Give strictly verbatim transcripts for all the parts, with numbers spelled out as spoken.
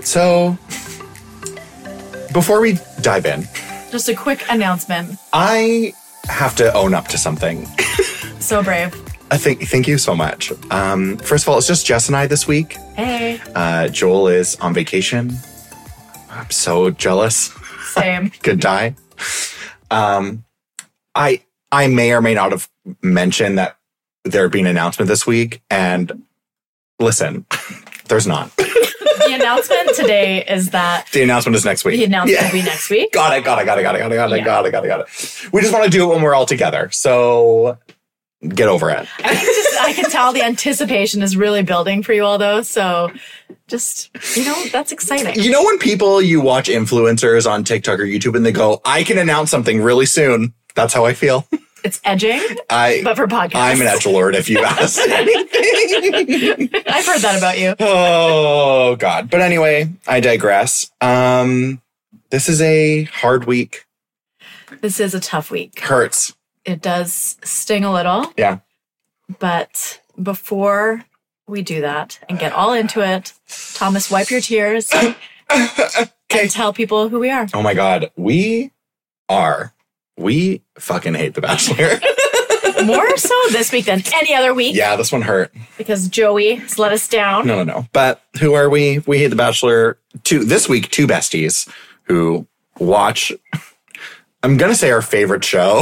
So, before we dive in, just a quick announcement. I have to own up to something. So brave. I think. Thank you so much. Um, first of all, it's just Jess and I this week. Hey. Uh, Joel is on vacation. I'm so jealous. Same. Good die. Um, I I may or may not have mentioned that there'd be an announcement this week, and listen, there's not. The announcement today is that the announcement is next week. The announcement Yeah. will be next week. Got it, got it, got it, got it, got it, got it, Yeah. got it, got it, got it. We just want to do it when we're all together. So get over it. I can just I can tell the anticipation is really building for you all though. So just, you know, that's exciting. You know when people, you watch influencers on TikTok or YouTube and they go, I can announce something really soon. That's how I feel. It's edging, I, but for podcasts. I'm an edgelord if you ask anything. I've heard that about you. Oh, God. But anyway, I digress. Um, this is a hard week. This is a tough week. Hurts. It does sting a little. Yeah. But before we do that and get all into it, Thomas, wipe your tears Okay. and tell people who we are. Oh, my God. We are... We fucking hate The Bachelor. More so this week than any other week. Yeah, this one hurt. Because Joey has let us down. No, no, no. But who are we? We hate The Bachelor. Two this week, two besties who watch, I'm going to say our favorite show.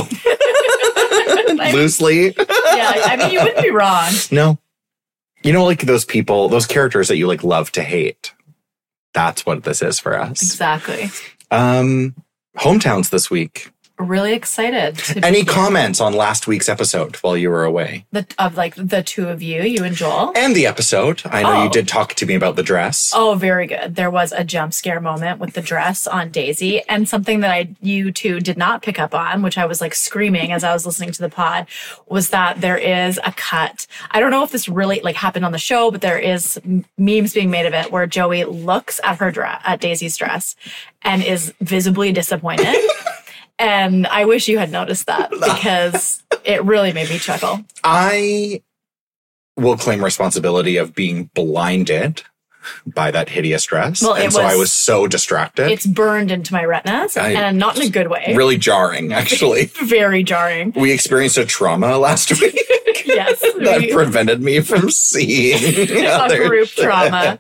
Loosely. Yeah, I mean, you wouldn't be wrong. No. You know, like those people, those characters that you like love to hate. That's what this is for us. Exactly. Um, hometowns this week. Really excited. To Any be here. comments on last week's episode while you were away? The, of like the two of you, you and Joel. And the episode. I know Oh. you did talk to me about the dress. Oh, very good. There was a jump scare moment with the dress on Daisy, and something that I you two did not pick up on, which I was like screaming as I was listening to the pod, was that there is a cut. I don't know if this really like happened on the show, but there is memes being made of it where Joey looks at her dress, at Daisy's dress, and is visibly disappointed. And I wish you had noticed that because it really made me chuckle. I will claim responsibility of being blinded by that hideous dress. Well, it and so was- I was so distracted. It's burned into my retinas, I- and not in a good way. Really jarring, actually. Very jarring. We experienced a trauma last week Yes. that we- prevented me from seeing a other- group trauma.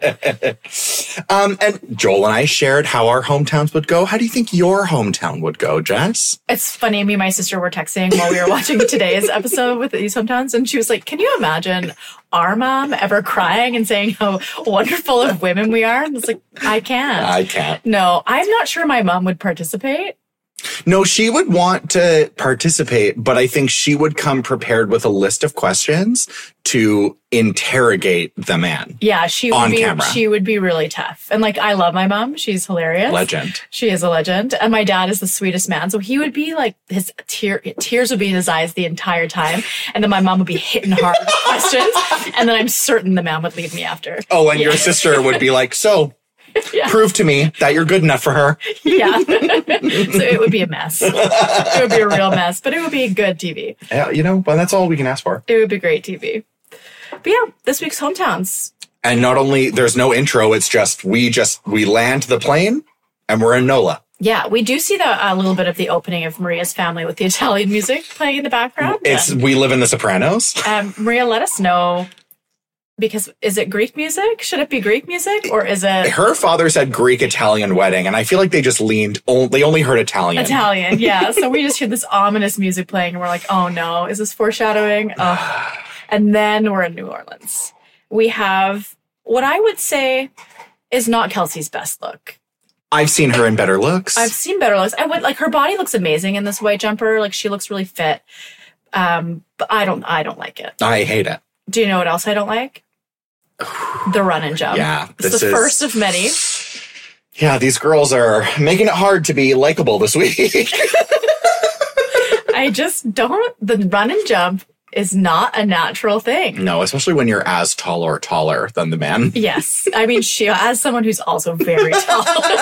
Um, and Joel and I shared how our hometowns would go. How do you think your hometown would go, Jess? It's funny, me and my sister were texting while we were watching today's episode with these hometowns, and she was like, can you imagine our mom ever crying and saying how wonderful of women we are? And it's like, I can't. I can't. No, I'm not sure my mom would participate. No, she would want to participate, but I think she would come prepared with a list of questions to interrogate the man. Yeah, she would On be camera. she would be really tough. And like I love my mom. She's hilarious. Legend. She is a legend. And my dad is the sweetest man. So he would be like, his tear, tears would be in his eyes the entire time. And then my mom would be hitting hard with questions. And then I'm certain the man would leave me after. Oh, and Yeah. your sister would be like, so Yeah. prove to me that you're good enough for her. Yeah. So it would be a mess. It would be a real mess, but it would be good T V. Yeah, you know, well, that's all we can ask for. It would be great T V. But yeah, this week's hometowns. And not only, there's no intro, it's just, we just, we land the plane and we're in NOLA. Yeah, we do see the a little bit of the opening of Maria's family with the Italian music playing in the background. It's, And, we live in the Sopranos. um, Maria, let us know, because is it Greek music? Should it be Greek music or is it Her father said Greek Italian wedding, and I feel like they just leaned, on- they only heard Italian. Italian? Yeah. So we just hear this ominous music playing and we're like, oh no, is this foreshadowing? Oh. And then we're in New Orleans. We have what I would say is not Kelsey's best look. I've seen her in better looks. I've seen better looks. I would like her body looks amazing in this white jumper. Like she looks really fit. Um, but I don't, I don't like it. I hate it. Do you know what else I don't like? The run and jump. Yeah, It's this the is- first of many. Yeah, these girls are making it hard to be likable this week. I just don't, the run and jump is not a natural thing. No, especially when you're as tall or taller than the man. Yes. I mean, she, as someone who's also very tall,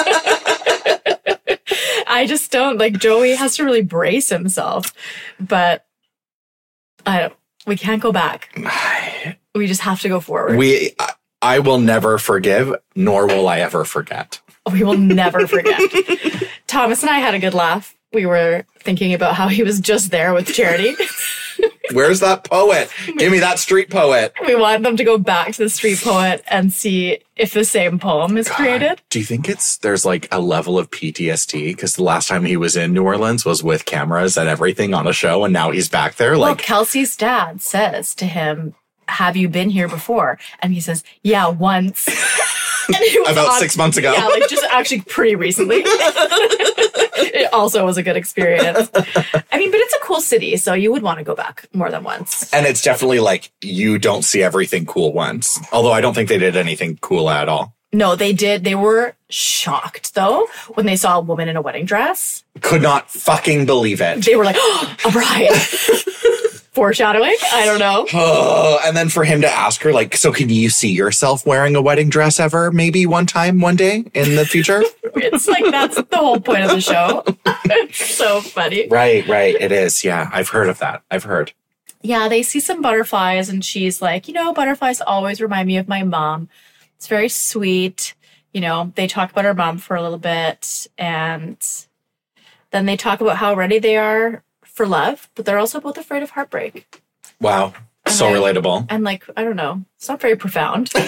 I just don't, like, Joey has to really brace himself. But I don't, we can't go back. We just have to go forward. We, I, I will never forgive, nor will I ever forget. We will never forget. Thomas and I had a good laugh. We were thinking about how he was just there with Charity. Where's that poet? Give me that street poet. We want them to go back to the street poet and see if the same poem is God, created. do you think it's there's like a level of P T S D? Because the last time he was in New Orleans was with cameras and everything on a show, and now he's back there. Well, Like Kelsey's dad says to him, have you been here before? And he says, yeah, once. And it was about on- six months ago. Yeah, like just actually pretty recently. It also was a good experience. I mean, but it's a cool city, so you would want to go back more than once. And it's definitely like you don't see everything cool once. Although I don't think they did anything cool at all. No, they did. They were shocked, though, when they saw a woman in a wedding dress. Could not fucking believe it. They were like, oh, a bride. Foreshadowing? I don't know. Oh, and then for him to ask her, like, so can you see yourself wearing a wedding dress ever? Maybe one time, one day in the future? It's like, that's the whole point of the show. It's so funny. Right, right. It is. Yeah, I've heard of that. I've heard. Yeah, they see some butterflies, and she's like, you know, butterflies always remind me of my mom. It's very sweet. You know, they talk about her mom for a little bit, and then they talk about how ready they are for love, but they're also both afraid of heartbreak. Wow. So I- relatable. And like, I don't know, it's not very profound, right?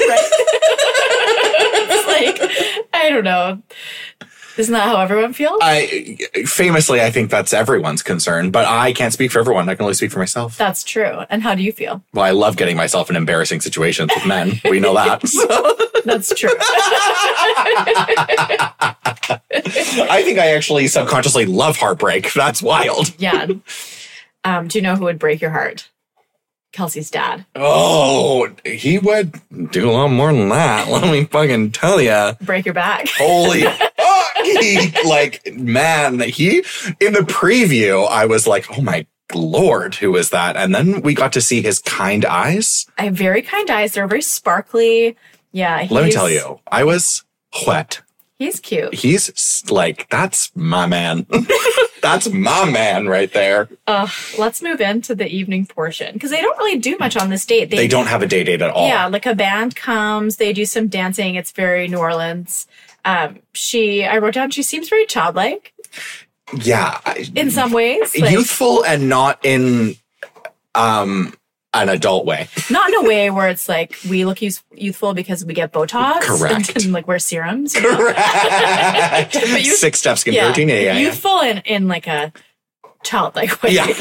It's like, I don't know. Isn't that how everyone feels? I famously, I think that's everyone's concern, but I can't speak for everyone. I can only speak for myself. That's true. And how do you feel? Well, I love getting myself in embarrassing situations with men. We know that. So. That's true. I think I actually subconsciously love heartbreak. That's wild. Yeah. Um, do you know who would break your heart? Kelsey's dad. Oh, he would do a lot more than that. Let me fucking tell you. Break your back. Holy fuck. He, like, man, he, in the preview, I was like, oh my Lord, who is that? And then we got to see his kind eyes. I have very kind eyes. They're very sparkly. Yeah. Let me he's- tell you, I was wet. He's cute. He's like, that's my man. That's my man right there. Uh, let's move into the evening portion because they don't really do much on this date. They don't have a day date at all. Yeah, like a band comes, they do some dancing. It's very New Orleans. Um, she, I wrote down, she seems very childlike Yeah. I- in some ways. Like, Youthful and not in um an adult way. not in a way where it's like we look youth- youthful because we get Botox Correct. and can like wear serums. You know? Correct. But you- Six steps skin Yeah, protein. Yeah, yeah, yeah. youthful in, in like a childlike way. Yeah.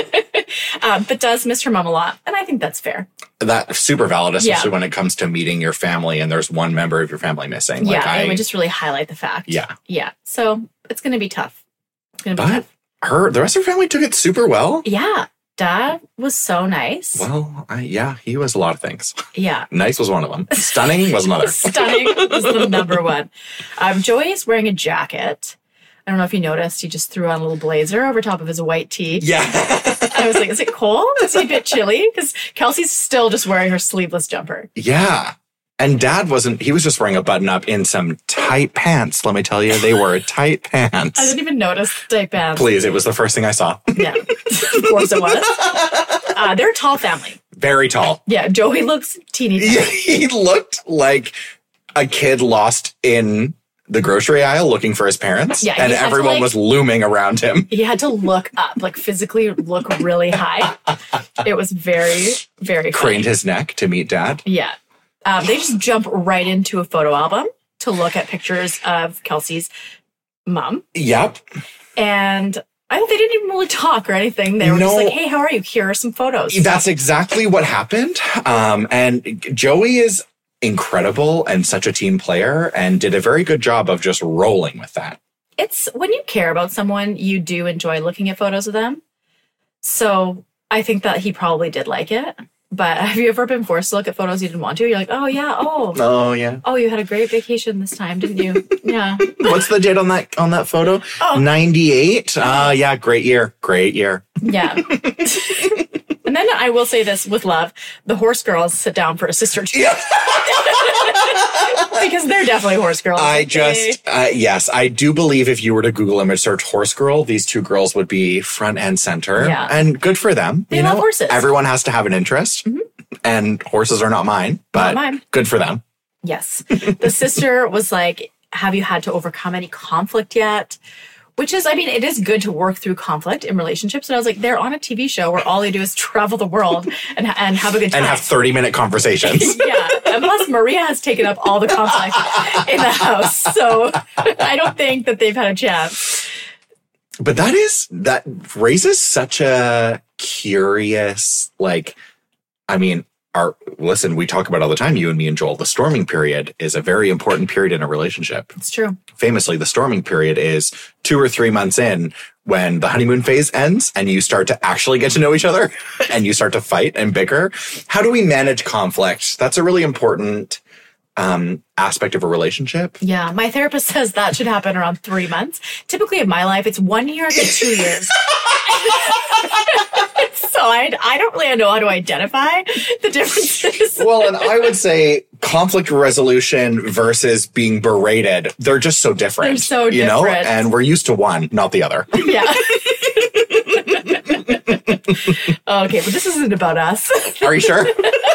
um, but does miss her mom a lot. And I think that's fair. That's super valid, especially Yeah. when it comes to meeting your family and there's one member of your family missing. Like yeah, I, it would just really highlight the fact. Yeah. Yeah. So it's going to be tough. It's going to be but tough. her, the rest of her family took it super well. Yeah. Dad was so nice. Well, I, yeah, he was a lot of things. Yeah. Nice was one of them. Stunning was another. Stunning was the number one. Um, Joey is wearing a jacket. I don't know if you noticed, he just threw on a little blazer over top of his white tee. Yeah. I was like, is it cold? Is he a bit chilly? Because Kelsey's still just wearing her sleeveless jumper. Yeah. And Dad wasn't, he was just wearing a button up in some tight pants. Let me tell you, they were tight pants. I didn't even notice the tight pants. Please, it was the first thing I saw. Yeah, of course it was. Uh, they're a tall family. Very tall. Yeah, Joey looks teeny tiny. Yeah, he looked like a kid lost in the grocery aisle looking for his parents. Yeah, he and had to, everyone like- was looming around him. He had to look up, like physically look really high. It was very, very funny. Craned his neck to meet Dad. Yeah. Um, they just jump right into a photo album to look at pictures of Kelsey's mom. Yep. And I thought they didn't even really talk or anything. They were No. just like, hey, how are you? Here are some photos. That's exactly what happened. Um, and Joey is incredible and such a team player and did a very good job of just rolling with that. It's when you care about someone, you do enjoy looking at photos of them. So I think that he probably did like it. But have you ever been forced to look at photos you didn't want to? You're like, oh, yeah, oh. Oh, yeah. Oh, you had a great vacation this time, didn't you? Yeah. What's the date on that on that photo? Oh. ninety-eight. Uh, yeah, great year. Great year. Yeah. And then I will say this with love, the horse girls sit down for a sister chat. Yeah. Because they're definitely horse girls. I They- just, uh, yes, I do believe if you were to Google image search horse girl, these two girls would be front and center. Yeah. And good for them. They you love know, horses. Everyone has to have an interest. And horses are not mine, but Not mine. good for them. Yes. The sister was like, have you had to overcome any conflict yet? Which is, I mean, it is good to work through conflict in relationships. And I was like, they're on a T V show where all they do is travel the world and, and have a good time. And have thirty-minute conversations. Yeah. And plus, Maria has taken up all the conflict in the house. So I don't think that they've had a chance. But that is, that raises such a curious, like, I mean, our, listen, we talk about all the time, you and me and Joel, the storming period is a very important period in a relationship. It's true. Famously, the storming period is two or three months in when the honeymoon phase ends and you start to actually get to know each other and you start to fight and bicker. How do we manage conflict? That's a really important um, aspect of a relationship. Yeah. My therapist says that should happen around three months. Typically in my life, it's one year to two years. So I, I don't really know how to identify the differences. Well, and I would say conflict resolution versus being berated, they're just so different. They're so you know? different. And we're used to one, not the other. Yeah. Okay, but this isn't about us. Are you sure?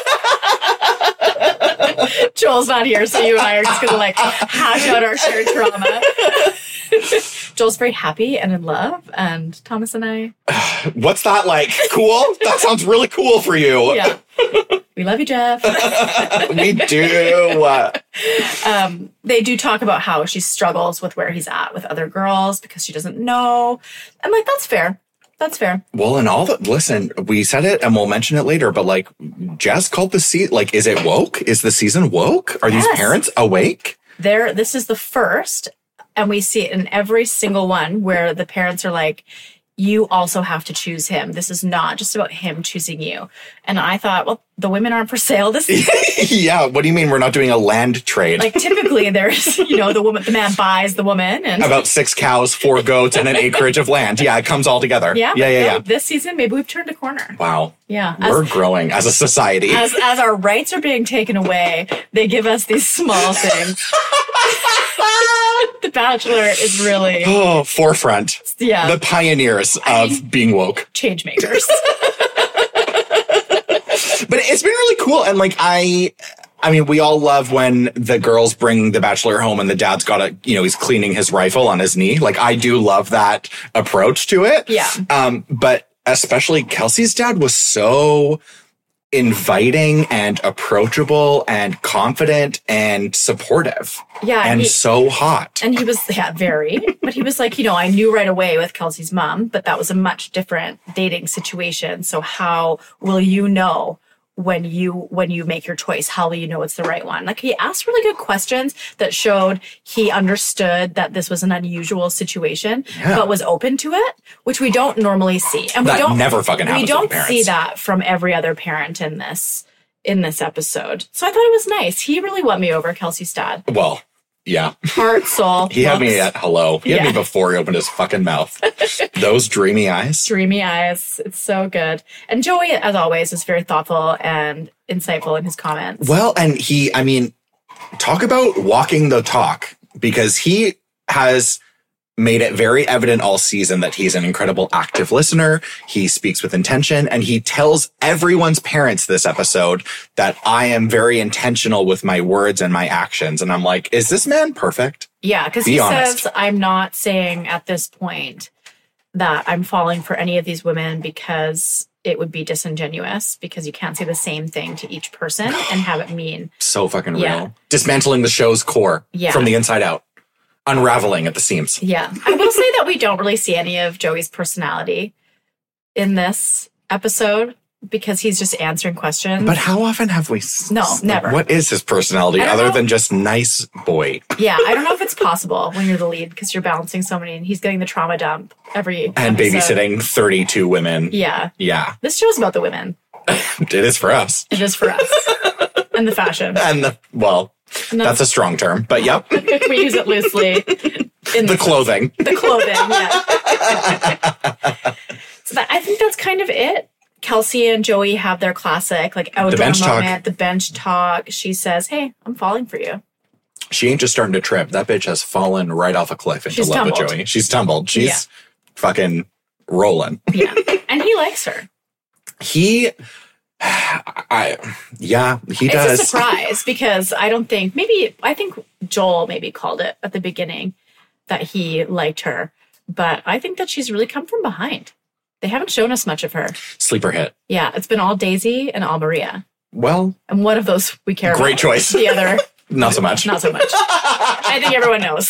Joel's not here, so you and I are just going to like hash out our shared trauma. Joel's very happy and in love, and Thomas and I. What's that like? Cool? That sounds really cool for you. Yeah. We love you, Jeff. We do. Um, they do talk about how she struggles with where he's at with other girls because she doesn't know. I'm like, that's fair. That's fair. Well, and all the, listen, we said it and we'll mention it later, but like, Jess called the season, like, is it woke? Is the season woke? Are Yes. these parents awake? There, this is the first, and we see it in every single one where the parents are like, you also have to choose him. This is not just about him choosing you. And I thought, well, the women aren't for sale this season. Yeah. What do you mean we're not doing a land trade? Like typically there's, you know, the woman, the man buys the woman and About six cows, four goats, and an acreage of land. Yeah, it comes all together. yeah, Yeah, yeah, no, yeah. This season, maybe we've turned a corner. Wow. Yeah. We're As, growing as a society. as, as our rights are being taken away, they give us these small things. The Bachelor is really, Oh, forefront. yeah, The pioneers I of mean- being woke. change makers. But it's been really cool. And like, I, I mean, we all love when the girls bring the bachelor home and the dad's got a, you know, he's cleaning his rifle on his knee. Like, I do love that approach to it. Yeah. Um, but especially Kelsey's dad was so inviting and approachable and confident and supportive Yeah. and he- so hot. And he was, yeah, very, but he was like, you know, I knew right away with Kelsey's mom, but that was a much different dating situation. So how will you know when you, when you make your choice? How will you know it's the right one? Like he asked really good questions that showed he understood that this was an unusual situation, Yeah. but was open to it, which we don't normally see. And That we don't, never fucking happens we don't with parents. see that from every other parent in this, in this episode. So I thought it was nice. He really won me over, Kelsey's dad. Well, yeah. Heart, soul. He had me looks. at hello. He had Yeah. me before he opened his fucking mouth. Those dreamy eyes. Dreamy eyes. It's so good. And Joey, as always, is very thoughtful and insightful in his comments. Well, and he, I mean, talk about walking the talk, because he has made it very evident all season that he's an incredible active listener. He speaks with intention, and he tells everyone's parents this episode that I am very intentional with my words and my actions. And I'm like, is this man perfect? Yeah, because Be he honest. says, I'm not saying at this point that I'm falling for any of these women because it would be disingenuous, because you can't say the same thing to each person and have it mean. So fucking Yeah. real. Dismantling the show's core Yeah. from the inside out. Unraveling at the seams. Yeah. I will say that we don't really see any of Joey's personality in this episode because he's just answering questions. But how often have we? s- No, s- never. What is his personality I don't other know. than just nice boy? Yeah, I don't know if it's possible when you're the lead because you're balancing so many, and he's getting the trauma dump every And episode. babysitting thirty-two women. Yeah, Yeah, this show's about the women. it is for us. It is for us, and the fashion. And the, well, And that's a strong term, but yep, we use it loosely. In the clothing. the clothing, yeah. So that, I think that's kind of it. Kelsey and Joey have their classic like outdoor bench talk. moment, the bench talk. She says, "Hey, I'm falling for you." She ain't just starting to trip. That bitch has fallen right off a cliff into She's love with tumbled. Joey. She's tumbled. She's Yeah. fucking rolling. Yeah, and he likes her. He, I, yeah, he It's does. a surprise because I don't think, maybe, I think Joel maybe called it at the beginning that he liked her. But I think that she's really come from behind. They haven't shown us much of her. Sleeper hit. Yeah, it's been all Daisy and all Maria. Well, and one of those we care great about. choice. The other, not so much. Not so much. I think everyone knows.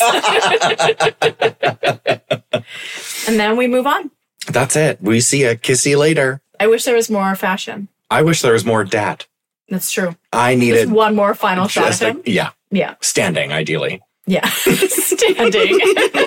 And then we move on. That's it. We see a kiss you later. I wish there was more fashion. I wish there was more dad. That's true. I needed just one more final shot of him. Like, yeah. Yeah. Standing, ideally. Yeah. Standing.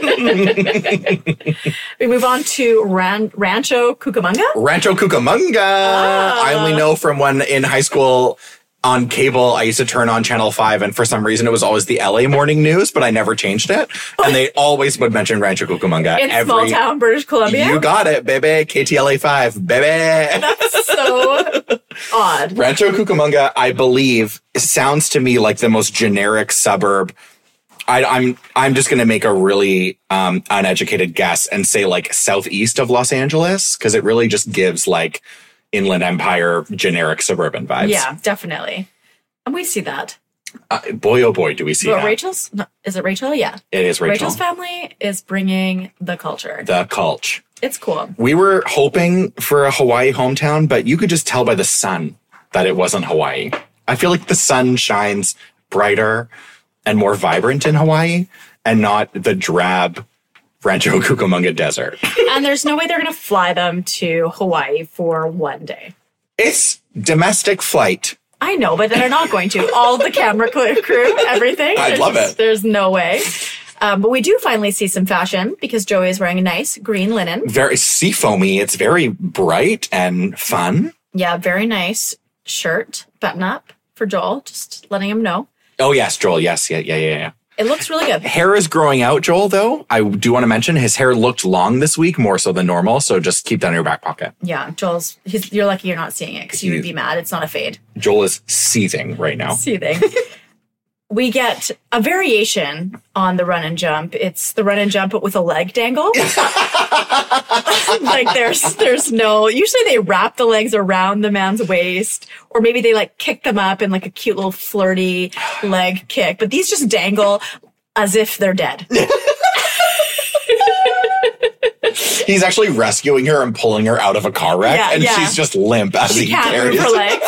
We move on to Ran- Rancho Cucamonga. Rancho Cucamonga. Ah. I only know from when in high school on cable, I used to turn on Channel five, and for some reason it was always the L A morning news, but I never changed it. And they always would mention Rancho Cucamonga. In every, small town British Columbia. You got it, baby. K T L A five, baby. That's so odd. Rancho Cucamonga, I believe, sounds to me like the most generic suburb. I, I'm I'm just going to make a really um, uneducated guess and say like southeast of Los Angeles, because it really just gives like Inland Empire generic suburban vibes. Yeah, definitely. And we see that. Uh, boy, oh boy, do we see But that. Rachel's, no, is it Rachel? Yeah. It is Rachel. Rachel's family is bringing the culture. The culture. It's cool. We were hoping for a Hawaii hometown, but you could just tell by the sun that it wasn't Hawaii. I feel like the sun shines brighter and more vibrant in Hawaii and not the drab Rancho Cucamonga desert. And there's no way they're going to fly them to Hawaii for one day. It's domestic flight. I know, but they're not going to. All the camera crew, everything. I'd There's love just- it. There's no way. Um, but we do finally see some fashion because Joey is wearing a nice green linen. Very seafoamy. It's very bright and fun. Yeah, very nice shirt, button up for Joel. Just letting him know. Oh, yes, Joel. Yes, yeah, yeah, yeah, yeah. It looks really good. Hair is growing out, Joel, though. I do want to mention his hair looked long this week, more so than normal. So just keep that in your back pocket. Yeah, Joel's, he's, you're lucky you're not seeing it because you would He's- be mad. It's not a fade. Joel is seething right now. Seething. We get a variation on the run and jump. It's the run and jump, but with a leg dangle. Like there's, there's no, usually they wrap the legs around the man's waist, or maybe they like kick them up in like a cute little flirty leg kick, but these just dangle as if they're dead. He's actually rescuing her and pulling her out of a car wreck, Yeah, and yeah. she's just limp as She he can't carries move her legs.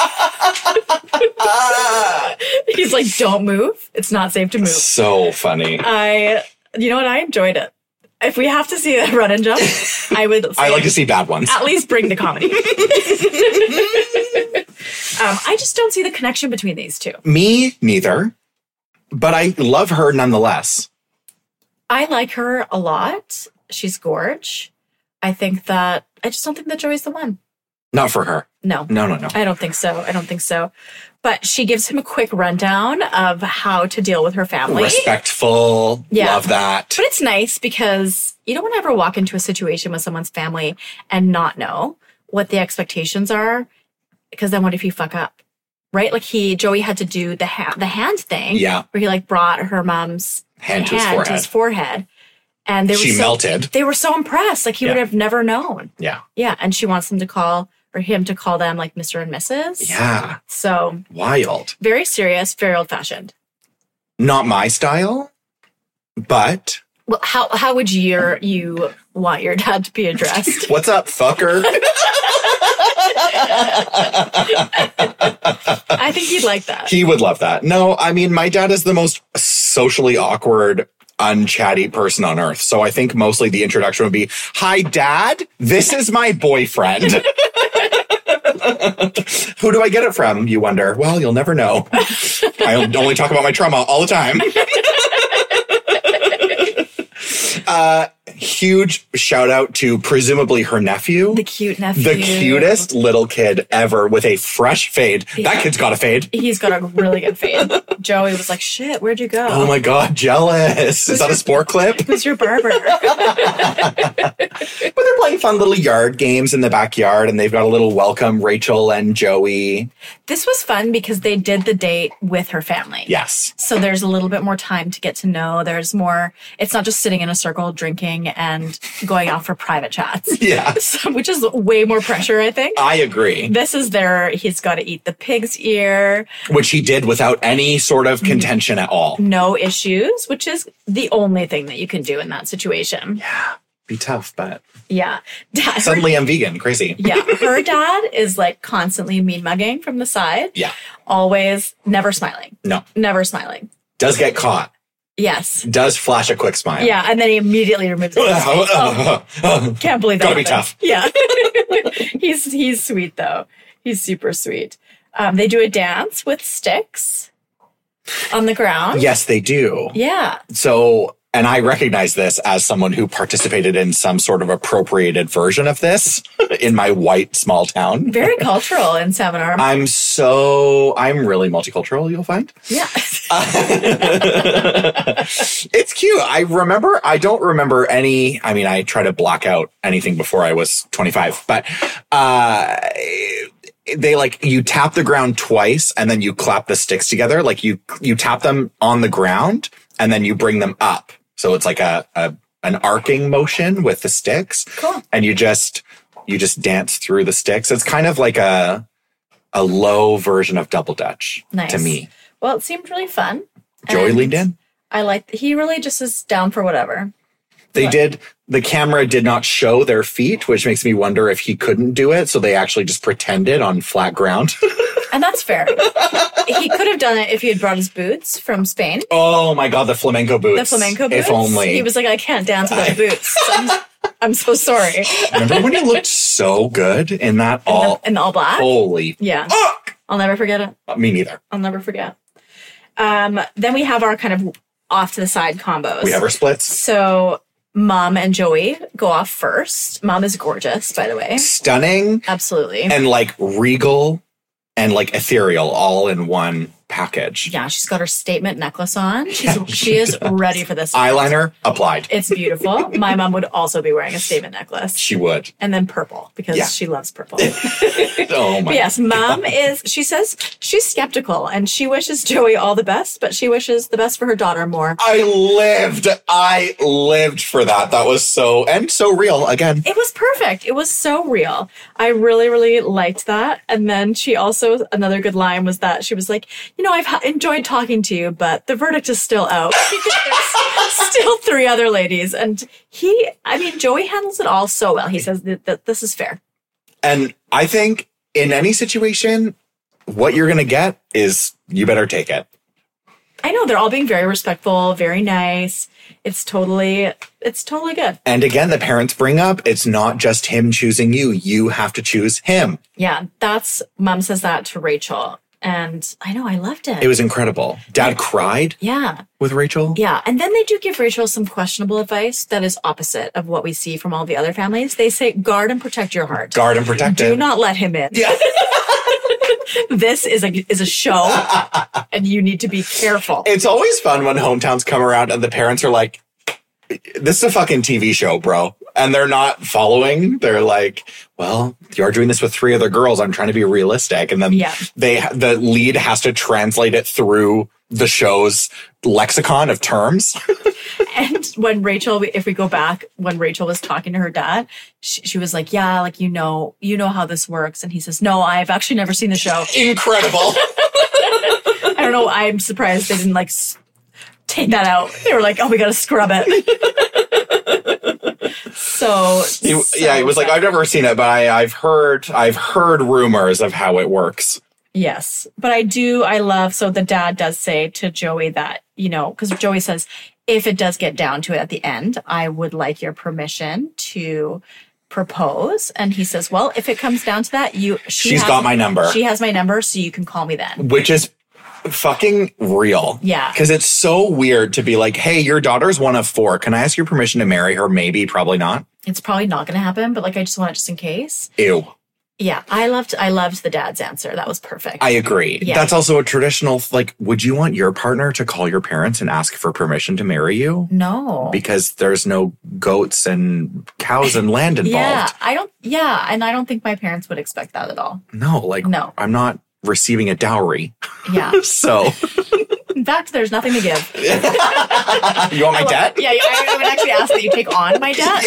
Yeah. He's like, don't move. It's not safe to move. So funny. I, you know what? I enjoyed it. If we have to see a run and jump, I would. I say like to see bad ones. At least bring the comedy. um, I just don't see the connection between these two. Me, neither. But I love her nonetheless. I like her a lot. She's gorge. I think that I just don't think that Joey's the one. Not for her. No. No, no, no. I don't think so. I don't think so. But she gives him a quick rundown of how to deal with her family. Respectful. Yeah. Love that. But it's nice because you don't want to ever walk into a situation with someone's family and not know what the expectations are. Because then what if you fuck up? Right? Like he, Joey had to do the, ha- the hand thing. Yeah. Where he like brought her mom's Hand to his hand forehead. to his forehead. And they were She so, melted. They were so impressed. Like he Yeah. would have never known. Yeah. Yeah. And she wants them to call, or him to call them like Mister and Missus Yeah. So Wild. very serious, very old fashioned. Not my style, but Well, how how would your you want your dad to be addressed? what's up, fucker? I think he'd like that. He would love that. No, I mean, my dad is the most socially awkward, unchatty person on earth. So I think mostly the introduction would be, hi, Dad, this is my boyfriend. Who do I get it from, you wonder? Well, you'll never know. I only talk about my trauma all the time. Uh, huge shout out to presumably her nephew. The cute nephew. The cutest little kid ever with a fresh fade. Yeah. That kid's got a fade. He's got a really good fade. Joey was like, shit, where'd you go? Oh my God, jealous. Is that a sport clip? Who's your barber? But they're playing fun little yard games in the backyard, and they've got a little welcome Rachel and Joey. This was fun because they did the date with her family. Yes. So there's a little bit more time to get to know. There's more, it's not just sitting in a circle drinking and going out for private chats. Yeah. So, which is way more pressure, I think. I agree. This is their, he's got to eat the pig's ear. Which he did without any sort of contention at all. No issues, which is the only thing that you can do in that situation. Yeah. Be tough, but Yeah. Dad, suddenly I'm vegan. Crazy. yeah. Her dad is like constantly mean mugging from the side. Yeah. Always never smiling. No. Never smiling. Does get caught. Yes. Does flash a quick smile. Yeah. And then he immediately removes it. Oh, can't believe that. Gotta be happened. tough. Yeah. he's he's sweet though. He's super sweet. Um, they do a dance with sticks on the ground. Yes, they do. Yeah. So, and I recognize this as someone who participated in some sort of appropriated version of this in my white small town. Very cultural in Salmon Arm. I'm so, I'm really multicultural, you'll find. Yeah. It's cute. I remember, I don't remember any, I mean, I try to block out anything before I was twenty-five, but, uh, they like, you tap the ground twice and then you clap the sticks together. Like you, you tap them on the ground and then you bring them up. So it's like a, a, an arcing motion with the sticks. Cool. And you just, you just dance through the sticks. It's kind of like a, a low version of double dutch Nice. to me. Well, it seemed really fun. Joey And leaned in. I like, he really just is down for whatever. They What? did, the camera did not show their feet, which makes me wonder if he couldn't do it. So they actually just pretended on flat ground. And that's fair. He could have done it if he had brought his boots from Spain. Oh my God, the flamenco boots. The flamenco boots. If only. He was like, I can't dance without boots. I'm, I'm so sorry. Remember when he looked so good in that In all? the, in the all black? Holy Yeah. fuck. I'll never forget it. Me neither. I'll never forget. Um, then we have our kind of off to the side combos. We have our splits. So Mom and Joey go off first. Mom is gorgeous, by the way. Stunning Absolutely. and like regal and like ethereal all in one package. Yeah, she's got her statement necklace on. She's Yeah, she she is does. ready for this. event. Eyeliner applied. It's beautiful. My mom would also be wearing a statement necklace. She would. And then purple because Yeah. she loves purple. Oh my. But yes, Mom is, she says she's skeptical and she wishes Joey all the best, but she wishes the best for her daughter more. I lived. I lived for that. That was so, and so real again. It was perfect. It was so real. I really, really liked that. And then she also, another good line was that she was like, you know, I've ha- enjoyed talking to you, but the verdict is still out. There's still three other ladies. And he, I mean, Joey handles it all so well. He says that, that this is fair. And I think in any situation, what you're going to get is you better take it. I know they're all being very respectful, very nice. It's totally, it's totally good. And again, the parents bring up, it's not just him choosing you. You have to choose him. Yeah, that's, Mom says that to Rachel. And I know, I loved it. It was incredible. Dad cried yeah. with Rachel. Yeah. And then they do give Rachel some questionable advice that is opposite of what we see from all the other families. They say, guard and protect your heart. Guard and protect Do it. not let him in. Yeah. This is a is a show and you need to be careful. It's always fun when hometowns come around and the parents are like, this is a fucking T V show, bro. And they're not following. They're like, well, you're doing this with three other girls. I'm trying to be realistic. And then Yeah. they, the lead has to translate it through the show's lexicon of terms. And when Rachel, if we go back, when Rachel was talking to her dad, she, she was like, yeah, like, you know, you know how this works. And he says, no, I've actually never seen the show. Incredible. I don't know. I'm surprised they didn't like s- take that out. They were like, oh, we got to scrub it. so, He, so yeah, he was like, sad. I've never seen it, but I, I've heard, I've heard rumors of how it works. Yes. But I do, I love, so the dad does say to Joey that, you know, because Joey says, if it does get down to it at the end, I would like your permission to propose. And he says, well, if it comes down to that, you, she She's has, got my number. She has my number, so you can call me then. Which is fucking real. Yeah. Because it's so weird to be like, hey, your daughter's one of four. Can I ask your permission to marry her? Maybe, probably not. It's probably not going to happen, but like, I just want it just in case. Ew. Yeah. I loved, I loved the dad's answer. That was perfect. I agree. Yeah. That's also a traditional, like, would you want your partner to call your parents and ask for permission to marry you? no. Because there's no goats and cows and land involved. Yeah. I don't, yeah. And I don't think my parents would expect that at all. No, like, No. I'm not receiving a dowry. Yeah. So In fact, there's nothing to give. You want my debt? Yeah, I, I would actually ask that you take on my debt.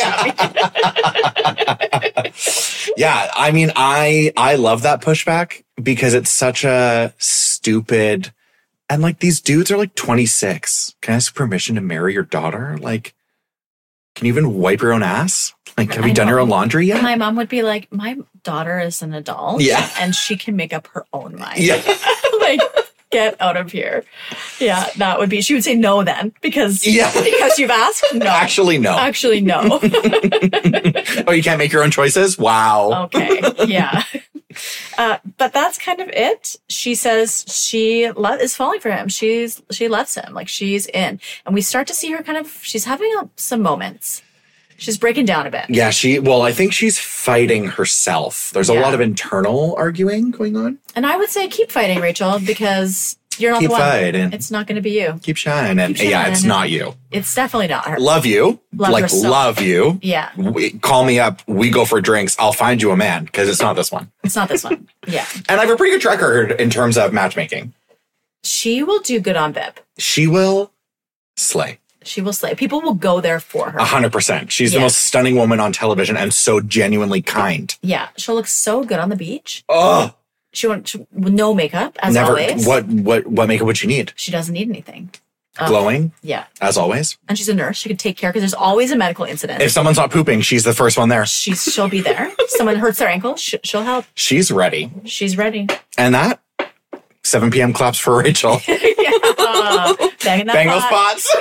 Yeah. Yeah, I mean, I I love that pushback because it's such a stupid, and like these dudes are like twenty-six. Can I ask permission to marry your daughter? Like, can you even wipe your own ass? Like, have I you done know. your own laundry yet? My mom would be like, my daughter is an adult. Yeah. And she can make up her own mind. Yeah. Like, get out of here. Yeah, that would be, she would say no then because, Yeah. because you've asked? No. Actually, no. Actually, no. Oh, you can't make your own choices? Wow. Okay. Yeah. Uh, but that's kind of it. She says she lo- is falling for him. She's she loves him. Like she's in, and we start to see her kind of. She's having a, some moments. She's breaking down a bit. Yeah, she. Well, I think she's fighting herself. There's a Yeah. lot of internal arguing going on. And I would say keep fighting, Rachel, because you're not Keep the one. fighting. It's not going to be you. Keep shining. Keep Yeah, it's shining. not you. It's definitely not her. Love you. Love like her so love you. Yeah, We, call me up. We go for drinks. I'll find you a man because it's not this one. it's not this one. Yeah, And I have a pretty good track record in terms of matchmaking. she will do good on Vip. She will slay. She will slay. People will go there for her. A hundred percent. She's the Yeah. most stunning woman on television and so genuinely kind. Yeah, she'll look so good on the beach. Oh, She won't she, with no makeup as never. always. What what what makeup would she need? She doesn't need anything. Um, Glowing Yeah, as always. and she's a nurse. She could take care because there's always a medical incident. If someone's not pooping, she's the first one there. She's she'll be there. Someone hurts their ankle, sh- she'll help. She's ready. She's ready. And that seven p.m. claps for Rachel. Yeah, banging that Bang those pot. spots.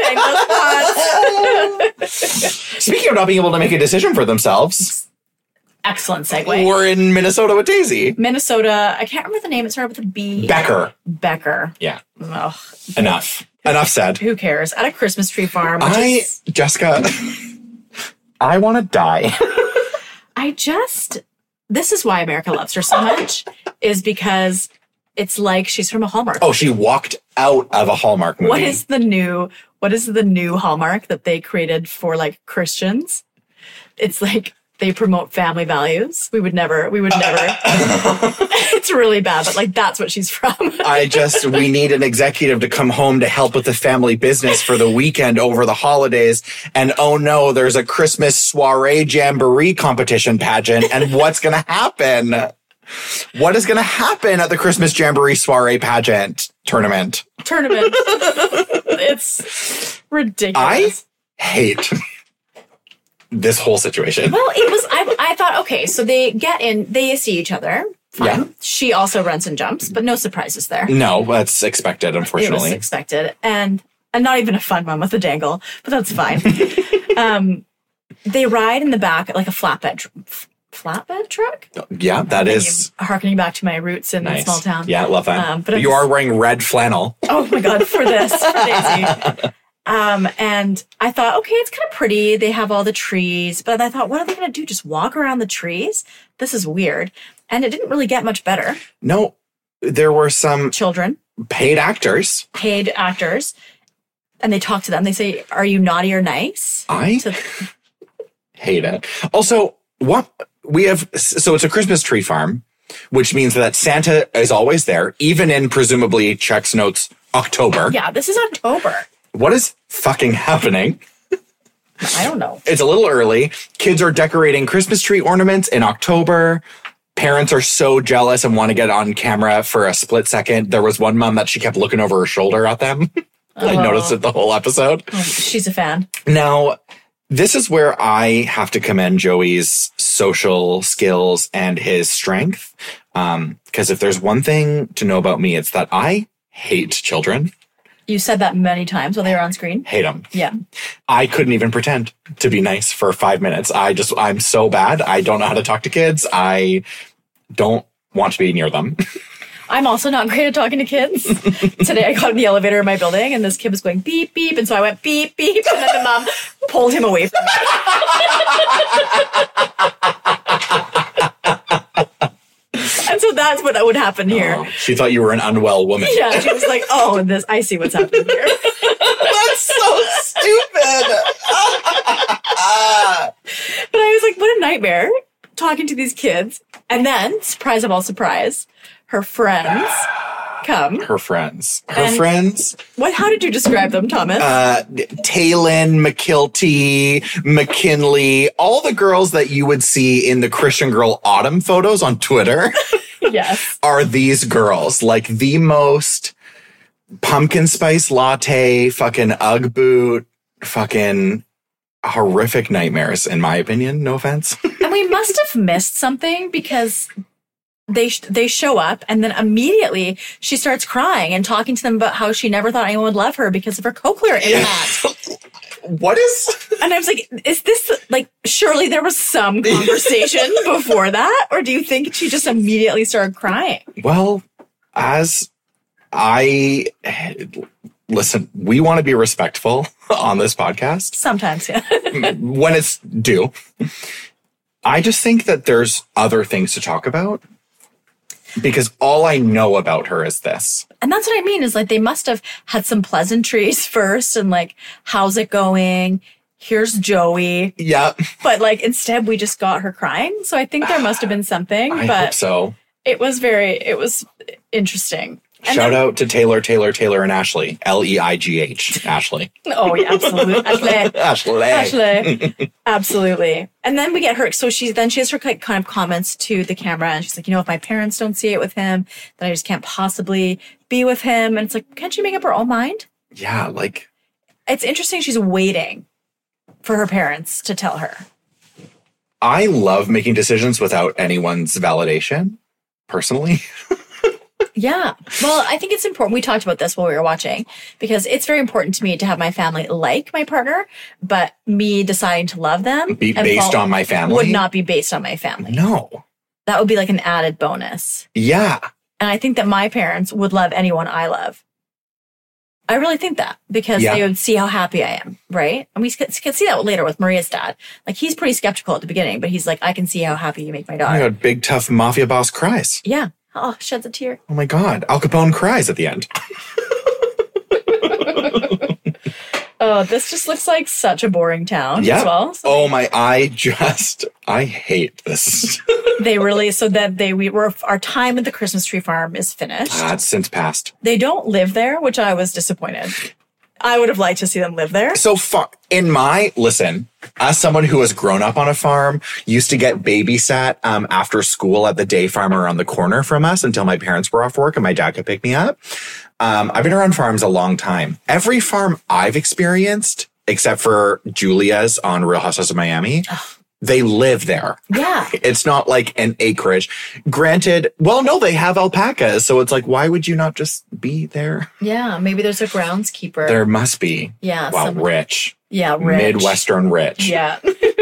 Bang those spots. Speaking of not being able to make a decision for themselves, Excellent segue. we're in Minnesota with Daisy. Minnesota. I can't remember the name. It started with a B. Becker. Becker. Yeah. Ugh, Enough. Enough said. who cares? At a Christmas tree farm. Which I, is, Jessica, I want to die. I just. This is why America loves her so much. Is because it's like she's from a Hallmark. Oh, she walked out of a Hallmark movie. What is the new? What is the new Hallmark that they created for like Christians? It's like they promote family values. We would never. We would never. It's really bad, but like that's what she's from. I just, we need an executive to come home to help with the family business for the weekend over the holidays. And oh no, there's a Christmas soiree jamboree competition pageant. And what's going to happen? What is going to happen at the Christmas jamboree soiree pageant tournament? Tournament. It's ridiculous. I hate this whole situation. Well, it was. I, I thought, okay, so they get in, they see each other. Fine. Yeah. She also runs and jumps, but no surprises there. No, that's expected, It was unfortunately. expected, and and not even a fun one with a dangle, but that's fine. um, they ride in the back like a flatbed, tr- f- flatbed truck. Yeah, that is Harkening back to my roots in nice. a small town. Yeah, love that. Um, but but you it's- are wearing red flannel. Oh my god, for this, for Daisy. Um, and I thought, okay, it's kind of pretty. They have all the trees, but I thought, what are they going to do? Just walk around the trees? This is weird. And it didn't really get much better. No, there were some Children, paid actors. paid actors, and they talk to them. They say, are you naughty or nice? I To- hate it. Also, what we have, so it's a Christmas tree farm, which means that Santa is always there, even in presumably checks notes October. yeah, this is October. What is fucking happening? I don't know. It's a little early. Kids are decorating Christmas tree ornaments in October. Parents are so jealous and want to get on camera for a split second. There was one mom that she kept looking over her shoulder at them. I Oh. noticed it the whole episode. Oh, she's a fan. Now, this is where I have to commend Joey's social skills and his strength. Um, because if there's one thing to know about me, it's that I hate children. You said that many times while they were on screen. Hate them. Yeah. I couldn't even pretend to be nice for five minutes. I just, I'm so bad. I don't know how to talk to kids. I don't want to be near them. I'm also not great at talking to kids. Today I got in the elevator in my building and this kid was going beep, beep. And so I went beep, beep. And then the mom pulled him away from me. And so that's what would happen here. Oh, she thought you were an unwell woman. Yeah, she was like, oh, this, I see what's happening here. That's so stupid. But I was like, what a nightmare talking to these kids. And then, surprise of all surprise, her friends come. Her friends. Her And- friends. What? How did you describe them, Thomas? Uh, Taylin, McKilty, McKinley, all the girls that you would see in the Christian Girl Autumn photos on Twitter yes. are these girls. Like the most pumpkin spice latte, fucking Ugg boot, fucking horrific nightmares, in my opinion. No offense. And we must have missed something because they sh- they show up and then immediately she starts crying and talking to them about how she never thought anyone would love her because of her cochlear implant. What is? And I was like, is this like, surely there was some conversation before that? Or do you think she just immediately started crying? Well, as I listen, we want to be respectful on this podcast Sometimes, yeah. when it's due. I just think that there's other things to talk about because all I know about her is this. And that's what I mean is like they must have had some pleasantries first and like, how's it going? Here's Joey. Yeah. But like instead we just got her crying. So I think there must have been something. I but hope so. it was very, it was interesting. And Shout then- out to Taylor, Taylor, Taylor, and Ashley. L E I G H. Ashley. Oh, yeah, absolutely. Ashley. Ashley. Ashley. Absolutely. And then we get her. So she's then she has her like kind of comments to the camera and she's like, you know, if my parents don't see it with him, then I just can't possibly be with him. And it's like, can't she make up her own mind? Yeah, like, It's interesting. She's waiting for her parents to tell her. I love making decisions without anyone's validation, personally. Yeah. Well, I think it's important. We talked about this while we were watching because it's very important to me to have my family like my partner, but me deciding to love them Be and based fall- on my family. would not be based on my family. No. That would be like an added bonus. Yeah. And I think that my parents would love anyone I love. I really think that because Yeah. they would see how happy I am, right? And we can see that later with Maria's dad. Like he's pretty skeptical at the beginning, but he's like, I can see how happy you make my Oh my daughter. God, big tough mafia boss cries. Yeah. Oh, sheds a tear. Oh my God. Al Capone cries at the end. Oh, this just looks like such a boring town Yeah. as well. So Oh my, I just, I hate this. they really, so that they, we were, our time at the Christmas tree farm is finished. Ah, it's since passed. They don't live there, which I was disappointed. I would have liked to see them live there. So far, in my, listen, as someone who has grown up on a farm, used to get babysat um, after school at the day farm around the corner from us until my parents were off work and my dad could pick me up. Um, I've been around farms a long time. Every farm I've experienced, except for Julia's on Real Housewives of Miami, they live there. Yeah. It's not like an acreage. Granted, well, no, they have alpacas. So it's like, why would you not just be there? Yeah. Maybe there's a groundskeeper. There must be. yeah. Wow, some- rich. yeah. Rich. Midwestern rich. Yeah.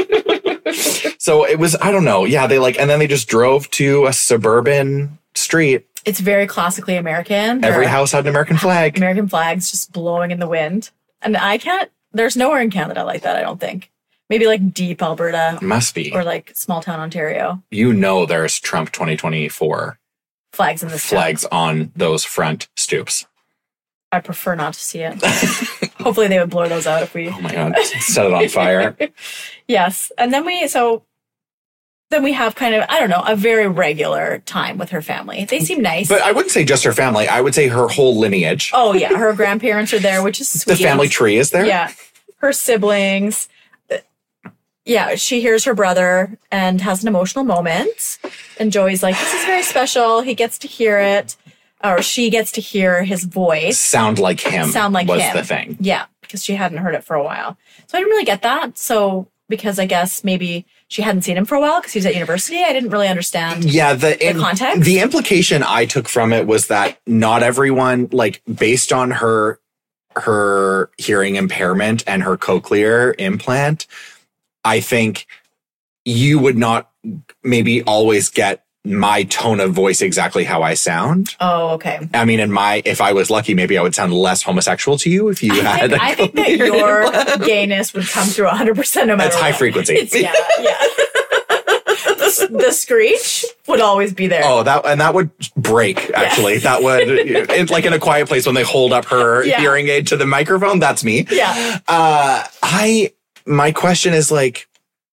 So it was, I don't know. Yeah, they like, and then they just drove to a suburban street. It's very classically American. Every There are house had an American flag. American flags just blowing in the wind. And I can't, there's nowhere in Canada like that, I don't think. Maybe like deep Alberta Must be. or like small town Ontario. You know, there's Trump twenty twenty-four Flags in this town. flags on those front stoops. I prefer not to see it. Hopefully they would blur those out if we. Oh my God. Set it on fire. Yes. And then we, so then we have kind of, I don't know, a very regular time with her family. They seem nice. But I wouldn't say just her family. I would say her whole lineage. Oh, yeah. Her grandparents are there, which is sweet. The family tree is there. Yeah. Her siblings. Yeah. She hears her brother and has an emotional moment. And Joey's like, this is very special. He gets to hear it. Or she gets to hear his voice. Sound like him. Sound like was him. the thing. Yeah. Because she hadn't heard it for a while. So I didn't really get that. So because I guess maybe she hadn't seen him for a while because he was at university. I didn't really understand. Yeah, the, The context? The implication I took from it was that not everyone, like, based on her her hearing impairment and her cochlear implant, I think you would not maybe always get my tone of voice exactly how I sound. Oh, okay. I mean, in my, if I was lucky, maybe I would sound less homosexual to you if you I had. think, I think that your gayness would come through one hundred percent no matter It's high what. frequency. It's, yeah, yeah. the, the screech would always be there. Oh, that and that would break. Actually, that would it's like in A Quiet Place when they hold up her Yeah. hearing aid to the microphone. That's me. Yeah. Uh, I my question is like,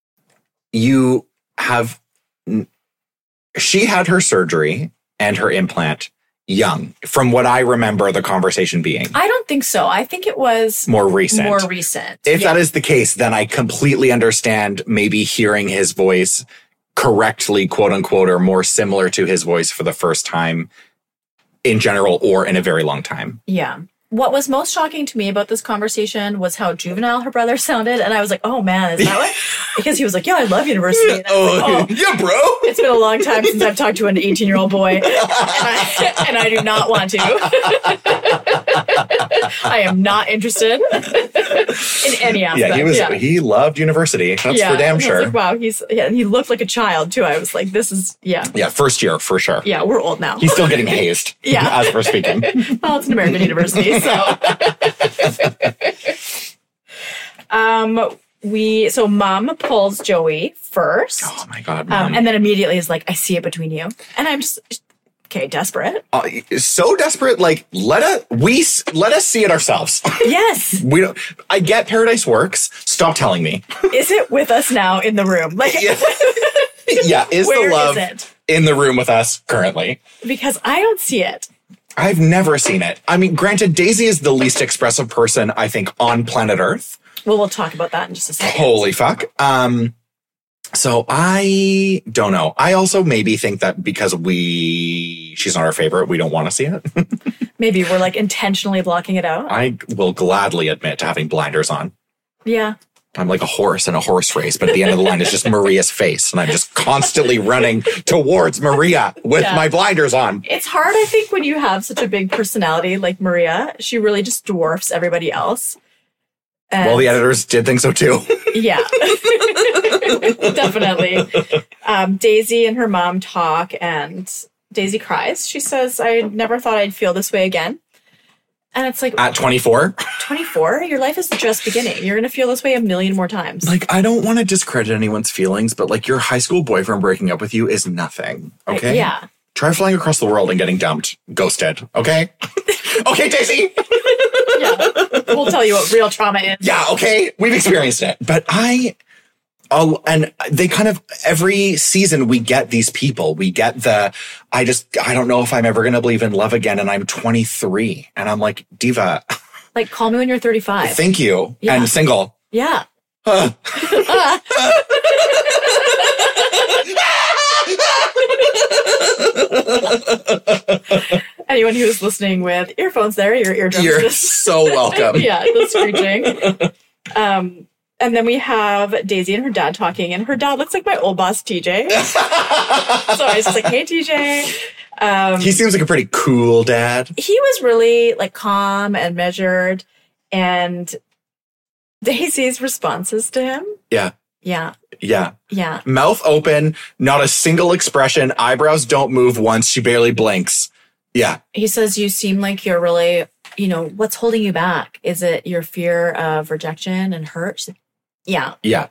you have she had her surgery and her implant young, from what I remember the conversation being. I don't think so. I think it was more recent. More recent. If yeah. that is the case, then I completely understand maybe hearing his voice correctly, quote unquote, or more similar to his voice for the first time in general or in a very long time. Yeah. What was most shocking to me about this conversation was how juvenile her brother sounded. And I was like, oh man, is that what? Because he was like, yeah, I love university. And I was oh, like, oh, yeah, bro. It's been a long time since I've talked to an eighteen-year-old boy. And I, and I do not want to. I am not interested in any aspect. Yeah, he was. Yeah. He loved university. That's yeah, for damn and I sure. was like, wow, he's yeah, and he looked like a child too. I was like, this is yeah. Yeah, first year for sure. Yeah, we're old now. He's still getting hazed. Yeah. As we're speaking. Well, it's an American university, so. um, we so Mom pulls Joey first. Oh my god, um, and then immediately is like, I see it between you, and I'm just okay, desperate. Uh, so desperate, like let us we let us see it ourselves. Yes, we don't. I get Paradise works. Stop telling me. Is it with us now in the room? Like, yeah, yeah is where the love is it? In the room with us currently? Because I don't see it. I've never seen it. I mean, granted, Daisy is the least expressive person I think on planet Earth. Well, we'll talk about that in just a second. Holy fuck. Um, so I don't know. I also maybe think that because we, she's not our favorite, we don't want to see it. Maybe we're like intentionally blocking it out. I will gladly admit to having blinders on. Yeah. I'm like a horse in a horse race, but at the end of the line is just Maria's face. And I'm just constantly running towards Maria with Yeah. my blinders on. It's hard, I think, when you have such a big personality like Maria. She really just dwarfs everybody else. And Well, the editors did think so too. yeah, definitely. Um, Daisy and her mom talk, and Daisy cries. She says, I never thought I'd feel this way again. And it's like, At twenty-four? twenty-four? Your life is just beginning. You're going to feel this way a million more times. Like, I don't want to discredit anyone's feelings, but like your high school boyfriend breaking up with you is nothing. Okay? Yeah. Try flying across the world and getting dumped. Ghosted. Okay? Okay, Daisy? Yeah. We'll tell you what real trauma is. Yeah, okay? We've experienced it. But I... I'll, and they kind of, every season we get these people. We get the, I just, I don't know if I'm ever going to believe in love again. And I'm twenty-three. And I'm like, Diva. Like, call me when you're thirty-five. Thank you. Yeah. And single. Yeah. Huh. Anyone who's listening with earphones there, your eardrums. You're just, so welcome. yeah, the screeching. Um, and then we have Daisy and her dad talking, and her dad looks like my old boss, T J. So I was just like, hey, T J. Um, He seems like a pretty cool dad. he was really like calm and measured, and Daisy's responses to him. Yeah. Yeah. Yeah. Yeah. Mouth open, not a single expression. Eyebrows don't move once. She barely blinks. Yeah. He says, you seem like you're really, you know, what's holding you back? Is it your fear of rejection and hurt? She's like, yeah. Yeah.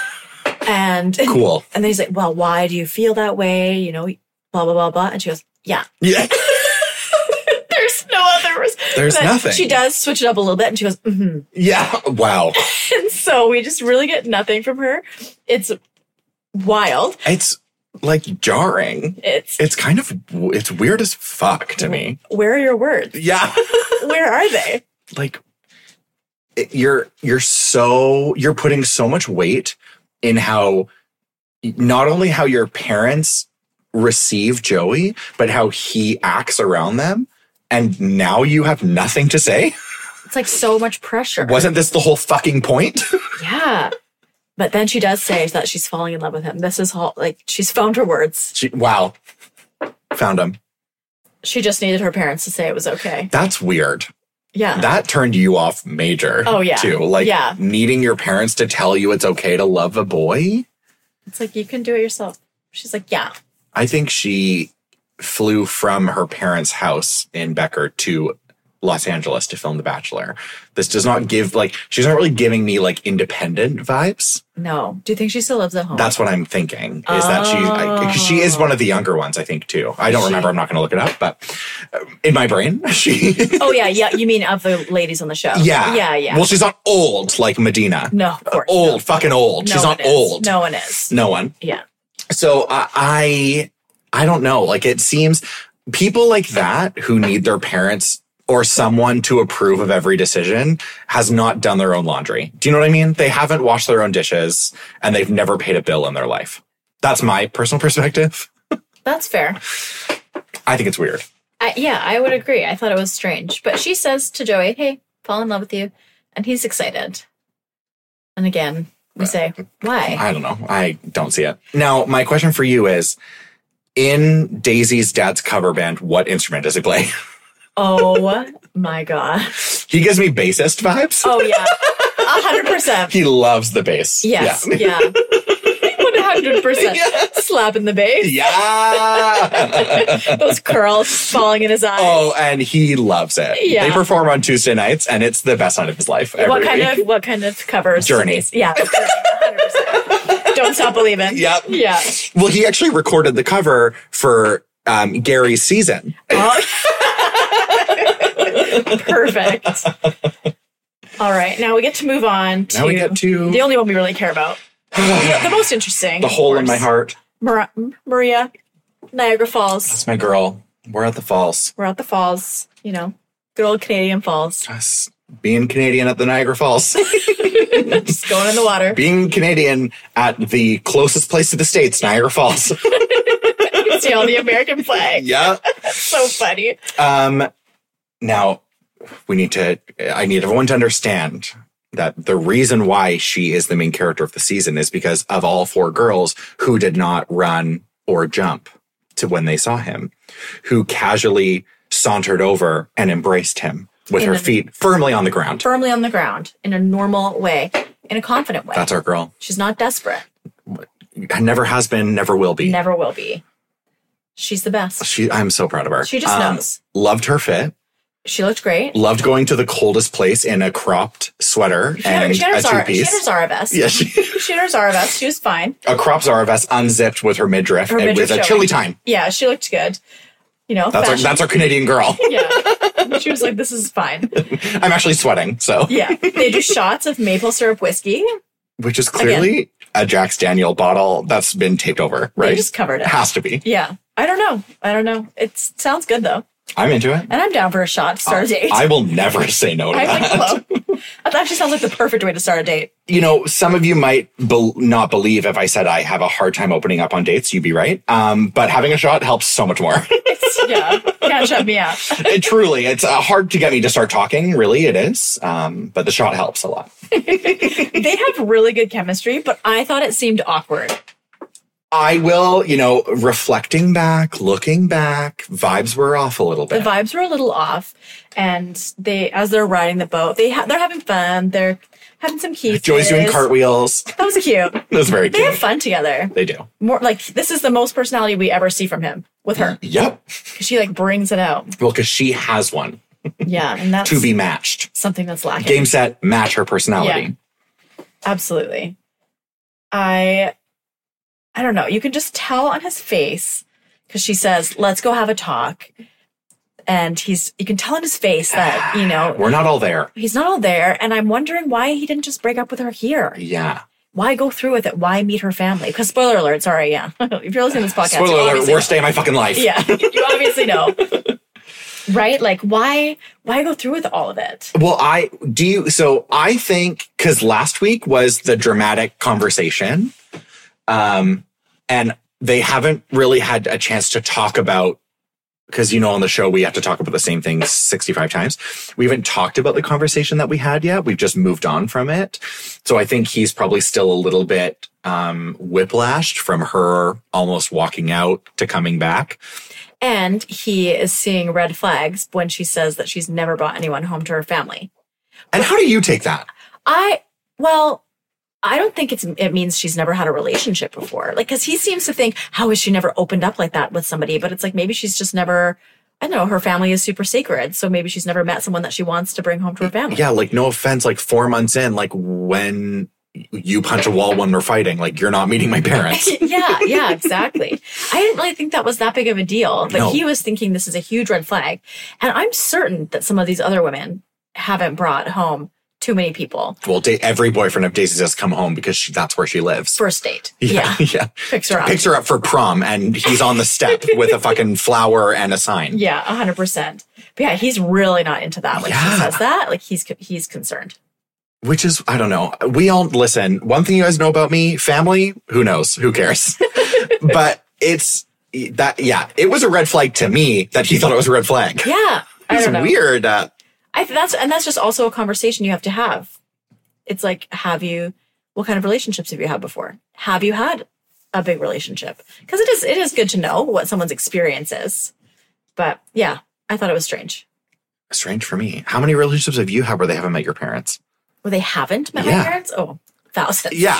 And Cool. And then he's like, well, why do you feel that way? You know, blah, blah, blah, blah. And she goes, yeah. Yeah. There's no other. res- There's But nothing. She does switch it up a little bit, and she goes, mm-hmm. Yeah. Wow. And so we just really get nothing from her. It's wild. It's like jarring. It's, It's kind of, it's weird as fuck to me. where are your words? Yeah. Where are they? Like it- you're, you're so, you're putting so much weight in how, not only how your parents receive Joey, but how he acts around them. And now you have nothing to say. It's like so much pressure. Wasn't this the whole fucking point? Yeah. But then she does say that she's falling in love with him. This is all, like, she's found her words. She, wow. Found him. She just needed her parents to say it was okay. That's weird. Yeah. That turned you off major. Oh, yeah. Too. Like Yeah. needing your parents to tell you it's okay to love a boy. It's like, you can do it yourself. She's like, yeah. I think she flew from her parents' house in Becker to Los Angeles to film The Bachelor. This does not give, like, she's not really giving me, like, independent vibes. No. Do you think she still lives at home? That's what I'm thinking, is that she, I, 'cause she is one of the younger ones, I think, too. I don't She- remember. I'm not going to look it up, but uh, in my brain, she... Oh, yeah. Yeah. You mean of the ladies on the show? yeah. Yeah. Yeah. Well, she's not old like Medina. no, of course. Old, no. fucking old. No she's one not is. old. No one is. No one. Yeah. So uh, I, I don't know. Like it seems people like that who need their parents or someone to approve of every decision has not done their own laundry. Do you know what I mean? They haven't washed their own dishes and they've never paid a bill in their life. That's my personal perspective. That's fair. I think it's weird. I, yeah, I would agree. I thought it was strange. But she says to Joey, hey, fall in love with you. And he's excited. And again, we say, why? I don't know. I don't see it. Now, my question for you is, in Daisy's dad's cover band, what instrument does he play? Oh, my God. He gives me bassist vibes. Oh, yeah. one hundred percent. He loves the bass. Yes, Yeah. yeah. one hundred percent. Yeah. Slapping the bass. Yeah. Those curls falling in his eyes. Oh, and he loves it. Yeah. They perform on Tuesday nights, and it's the best night of his life. Every What kind week. of what kind of covers? Journey. Yeah, Journey, one hundred percent. Don't Stop Believing. Yep. Yeah. Well, he actually recorded the cover for um, Gary's season. Oh. Perfect. All right, now we get to move on to, Now we get to- the only one we really care about. the, the most interesting. The of hole in course. my heart. Mar- Maria, Niagara Falls. That's my girl. We're at the falls. We're at the falls, you know, good old Canadian falls. Us being Canadian at the Niagara Falls. Just going in the water. Being Canadian at the closest place to the States, Niagara Falls. You can see all the American flag. Yeah. So funny. Um, now, we need to, I need everyone to understand that the reason why she is the main character of the season is because of all four girls who did not run or jump to when they saw him, who casually sauntered over and embraced him with In her a- feet firmly on the ground. Firmly on the ground in a normal way, in a confident way. That's our girl. She's not desperate. Never has been, never will be. Never will be. She's the best. She, I'm so proud of her. She just Um, knows. Loved her fit. She looked great. Loved going to the coldest place in a cropped sweater She had, her- and she had her a Zara, she had two-piece. her Zara vest. Yeah, she, She had her Zara vest. She was fine. a crop Zara vest unzipped with her midriff, Her and midriff with a showing. chili time. Yeah, she looked good. You know, That's our, fashion. that's our Canadian girl. Yeah. She was like, this is fine. I'm actually sweating, so. Yeah. They do shots of maple syrup whiskey. Which is clearly a Jack's Daniel bottle that's been taped over, right? They just covered it. Has to be. Yeah. I don't know. I don't know. It sounds good, though. I'm into it. And I'm down for a shot to start a date. I will never say no to I'm that. like, hello. That actually sounds like the perfect way to start a date. You know, some of you might be- not believe if I said I have a hard time opening up on dates. You'd be right. Um, but having a shot helps so much more. It's, yeah. Can't shut me out. It truly, it's uh, hard to get me to start talking. Really, it is. Um, but the shot helps a lot. They have really good chemistry, but I thought it seemed awkward. I will, you know, reflecting back, looking back, vibes were off a little The bit. vibes were a little off, and they, as they're riding the boat, they ha- they're having fun. They're having some kisses. Joey's doing cartwheels. That was cute. It was very They cute. have fun together. They do. More like this is the most personality we ever see from him with her. Yep. 'Cause she like brings it out. Well, because she has one Yeah, and that's to be matched. something that's lacking. Game set, match her personality. Absolutely. I I don't know. You can just tell on his face because she says, "Let's go have a talk," and he's you can tell on his face that you know We're not all there. he's not all there. And I'm wondering why he didn't just break up with her here. Yeah. Why go through with it? Why meet her family? Because spoiler alert. Sorry, yeah. If you're listening to this podcast, Spoiler you alert, obviously worst day of my fucking life. know. Yeah, you obviously know. Right? Like, why? Why go through with all of it? Well, I do you, so I think because last week was the dramatic conversation. Um, and they haven't really had a chance to talk about, because, you know, on the show, we have to talk about the same thing sixty-five times. We haven't talked about the conversation that we had yet. We've just moved on from it. So I think he's probably still a little bit um, whiplashed from her almost walking out to coming back. And he is seeing red flags when she says that she's never brought anyone home to her family. And how do you take that? I, well, I don't think it's, it means she's never had a relationship before. Like, cause he seems to think, how has she never opened up like that with somebody? But it's like, maybe she's just never, I don't know, her family is super sacred. So maybe she's never met someone that she wants to bring home to her family. Yeah, like no offense, like four months in, like when you punch a wall when we're fighting, like you're not meeting my parents. yeah, yeah, exactly. I didn't really think that was that big of a deal, but No. he was thinking this is a huge red flag. And I'm certain that some of these other women haven't brought home too many people. Well, da- every boyfriend of Daisy's has come home because she, that's where she lives. First date. Yeah, Yeah. yeah. Picks her up. Picks her up for prom, and he's on the step with a fucking flower and a sign. Yeah, one hundred percent. But yeah, he's really not into that when Yeah. she says that. Like, he's he's concerned. Which is, I don't know. We all, listen, one thing you guys know about me, family, who knows? Who cares? But it's that, yeah, it was a red flag to me that he thought it was a red flag. Yeah. I It's don't know. weird. Uh, I that's and that's just also a conversation you have to have. It's like, have you, what kind of relationships have you had before? Have you had a big relationship? Because it is it is good to know what someone's experience is. But yeah, I thought it was strange. strange for me. How many relationships have you had where they haven't met your parents? Where they haven't met Yeah. my parents? Oh, thousands. Yeah.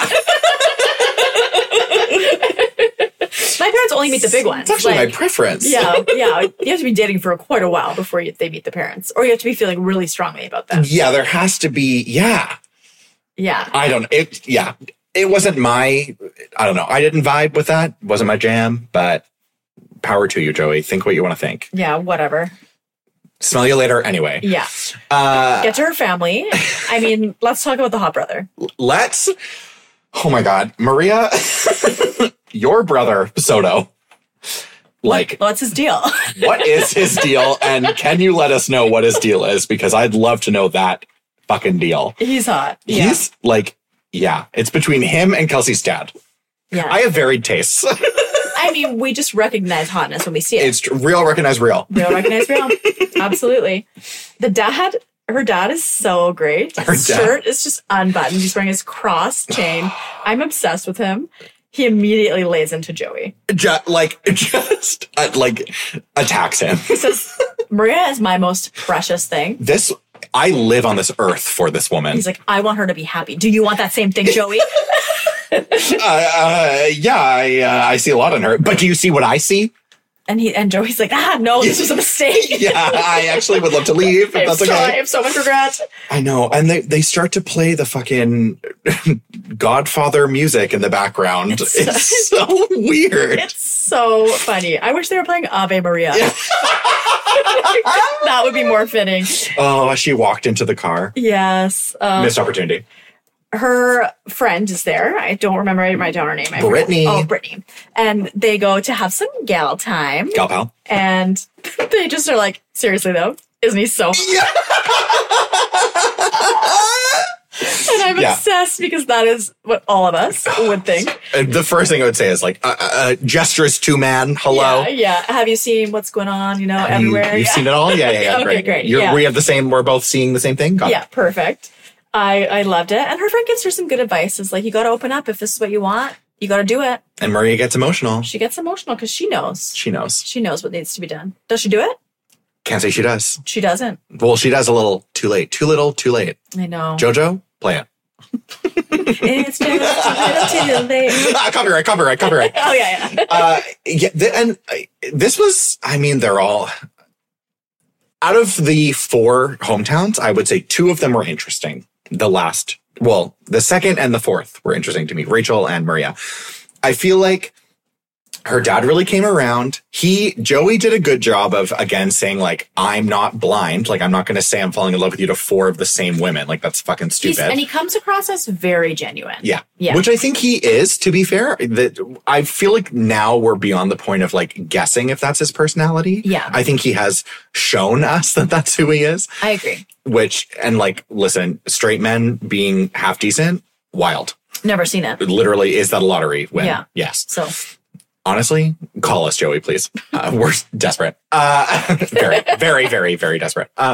My parents only meet the big ones. It's actually Like, my preference. yeah, yeah. You have to be dating for quite a while before you, they meet the parents, or you have to be feeling really strongly about them. Yeah, there has to be, yeah. Yeah, I don't, it, yeah. It wasn't my, I don't know. I didn't vibe with that. Wasn't my jam, but power to you, Joey. Think what you want to think. yeah, whatever. Smell you later anyway. Yeah, Uh, get to her family. I mean, let's talk about the hot brother. let's, oh my God, Maria, your brother, Soto. Like, What's his deal? what is his deal? And can you let us know what his deal is? Because I'd love to know that fucking deal. He's hot. Yeah, He's like, yeah, it's between him and Kelsey's dad. yeah. I have varied tastes. I mean, we just recognize hotness when we see it. It's real, recognize real. Real recognize real. Absolutely. The dad, her dad is so great. Her His dad. shirt is just unbuttoned. He's wearing his cross chain. I'm obsessed with him. He immediately lays into Joey. Just, like, just uh, like attacks him. He says, Maria is my most precious thing. This, I live on this earth for this woman. He's like, I want her to be happy. Do you want that same thing, Joey? uh, uh, yeah, I, uh, I see a lot in her. But do you see what I see? And he and Joey's like, ah, no, this was a mistake. Yeah, I actually would love to leave. If I, have that's so, I okay. have so much regret. I know. And they, they start to play the fucking Godfather music in the background. It's, It's so- so weird. It's so funny. I wish they were playing Ave Maria. That would be more fitting. Oh, she walked into the car. Yes. Um, Missed opportunity. her friend is there. I don't remember. I write down her name. I forget. Brittany. Oh, Brittany. And they go to have some gal time. Gal pal. And they just are like, seriously though, isn't he so And I'm Yeah. obsessed because that is what all of us would think. Uh, the first thing I would say is like, uh, uh, gesturous two man. Hello. Yeah, yeah. Have you seen what's going on, you know, You, everywhere? you've yeah. seen it all? Yeah, yeah, yeah. Okay, great. great, You're, yeah. We have the same, we're both seeing the same thing? Got it. Yeah, perfect. I, I loved it. And her friend gives her some good advice. It's like, you got to open up. If this is what you want, you got to do it. And Maria gets emotional. She gets emotional because she knows. She knows. She knows what needs to be done. Does she do it? Can't say she does. She doesn't. Well, she does a little too late. Too little, too late. I know. Jojo, play it. It's just a little too late. Ah, copyright, copyright, copyright. Oh, yeah, yeah. uh, yeah, th- and uh, this was, I mean, they're all, out of the four hometowns, I would say two of them were interesting. The last, well, the second and the fourth were interesting to me, Rachel and Maria. I feel like her dad really came around. He, Joey did a good job of, again, saying like, I'm not blind. Like, I'm not going to say I'm falling in love with you to four of the same women. Like, that's fucking He's, stupid. and he comes across as very genuine. Yeah. Yeah. Which I think he is, to be fair. That I feel like now we're beyond the point of like guessing if that's his personality. Yeah. I think he has shown us that that's who he is, I agree. which, and like, listen, straight men being half decent, wild. Never seen it. Literally, is that a lottery win? Yeah. Yes. So, Honestly, call us, Joey, please. Uh, we're desperate. Uh, very, very, very, very desperate. Uh,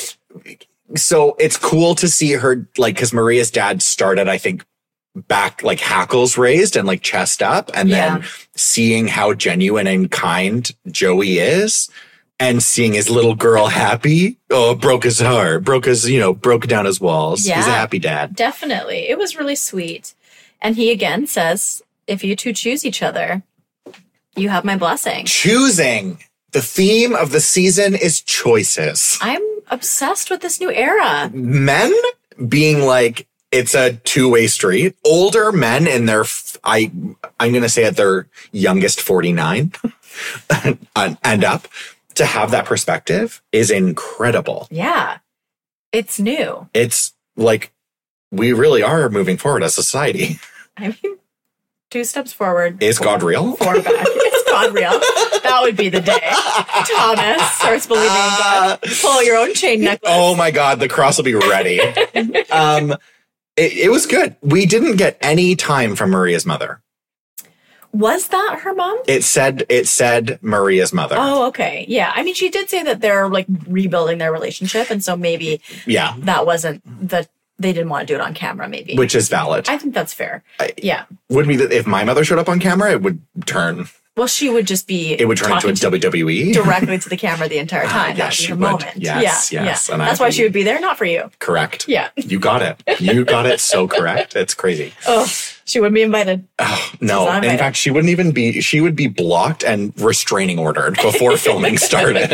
so it's cool to see her, like, because Maria's dad started, I think, back, like, hackles raised and, like, chest up. And Yeah. then seeing how genuine and kind Joey is and seeing his little girl happy. Oh, it broke his heart. Broke his, you know, broke down his walls. He's a Yeah. happy dad. definitely. It was really sweet. And he again says, if you two choose each other, you have my blessing. Choosing. The theme of the season is choices. I'm obsessed with this new era. Men being like, it's a two-way street. Older men in their, f- I, I'm going to say at their youngest forty-nine and and up, to have that perspective is incredible. Yeah. It's new. It's like, we really are moving forward as a society. I mean, two steps forward. Is four, God real? Four back. Is God real? That would be the day. Thomas starts believing in God. Pull out your own chain necklace. Oh my God, the cross will be ready. um, it, it was good. We didn't get any time from Maria's mother. Was that her mom? It said it said Maria's mother. Oh, okay. Yeah. I mean, she did say that they're like rebuilding their relationship. And so maybe yeah. that wasn't the, they didn't want to do it on camera, maybe. Which is valid. I think that's fair. I, yeah. Would be that if my mother showed up on camera, it would turn. Well, she would just be. It would turn into a W W E. Directly to the camera the entire time. Uh, yes, she would. Moment. Yes, yeah, yes. Yeah. And that's I'd why be, she would be there, not for you. Correct. Yeah. You got it. You got it so correct. It's crazy. Oh, she wouldn't be invited. Oh, no. In fact, she wouldn't even be, she would be blocked and restraining ordered before filming started.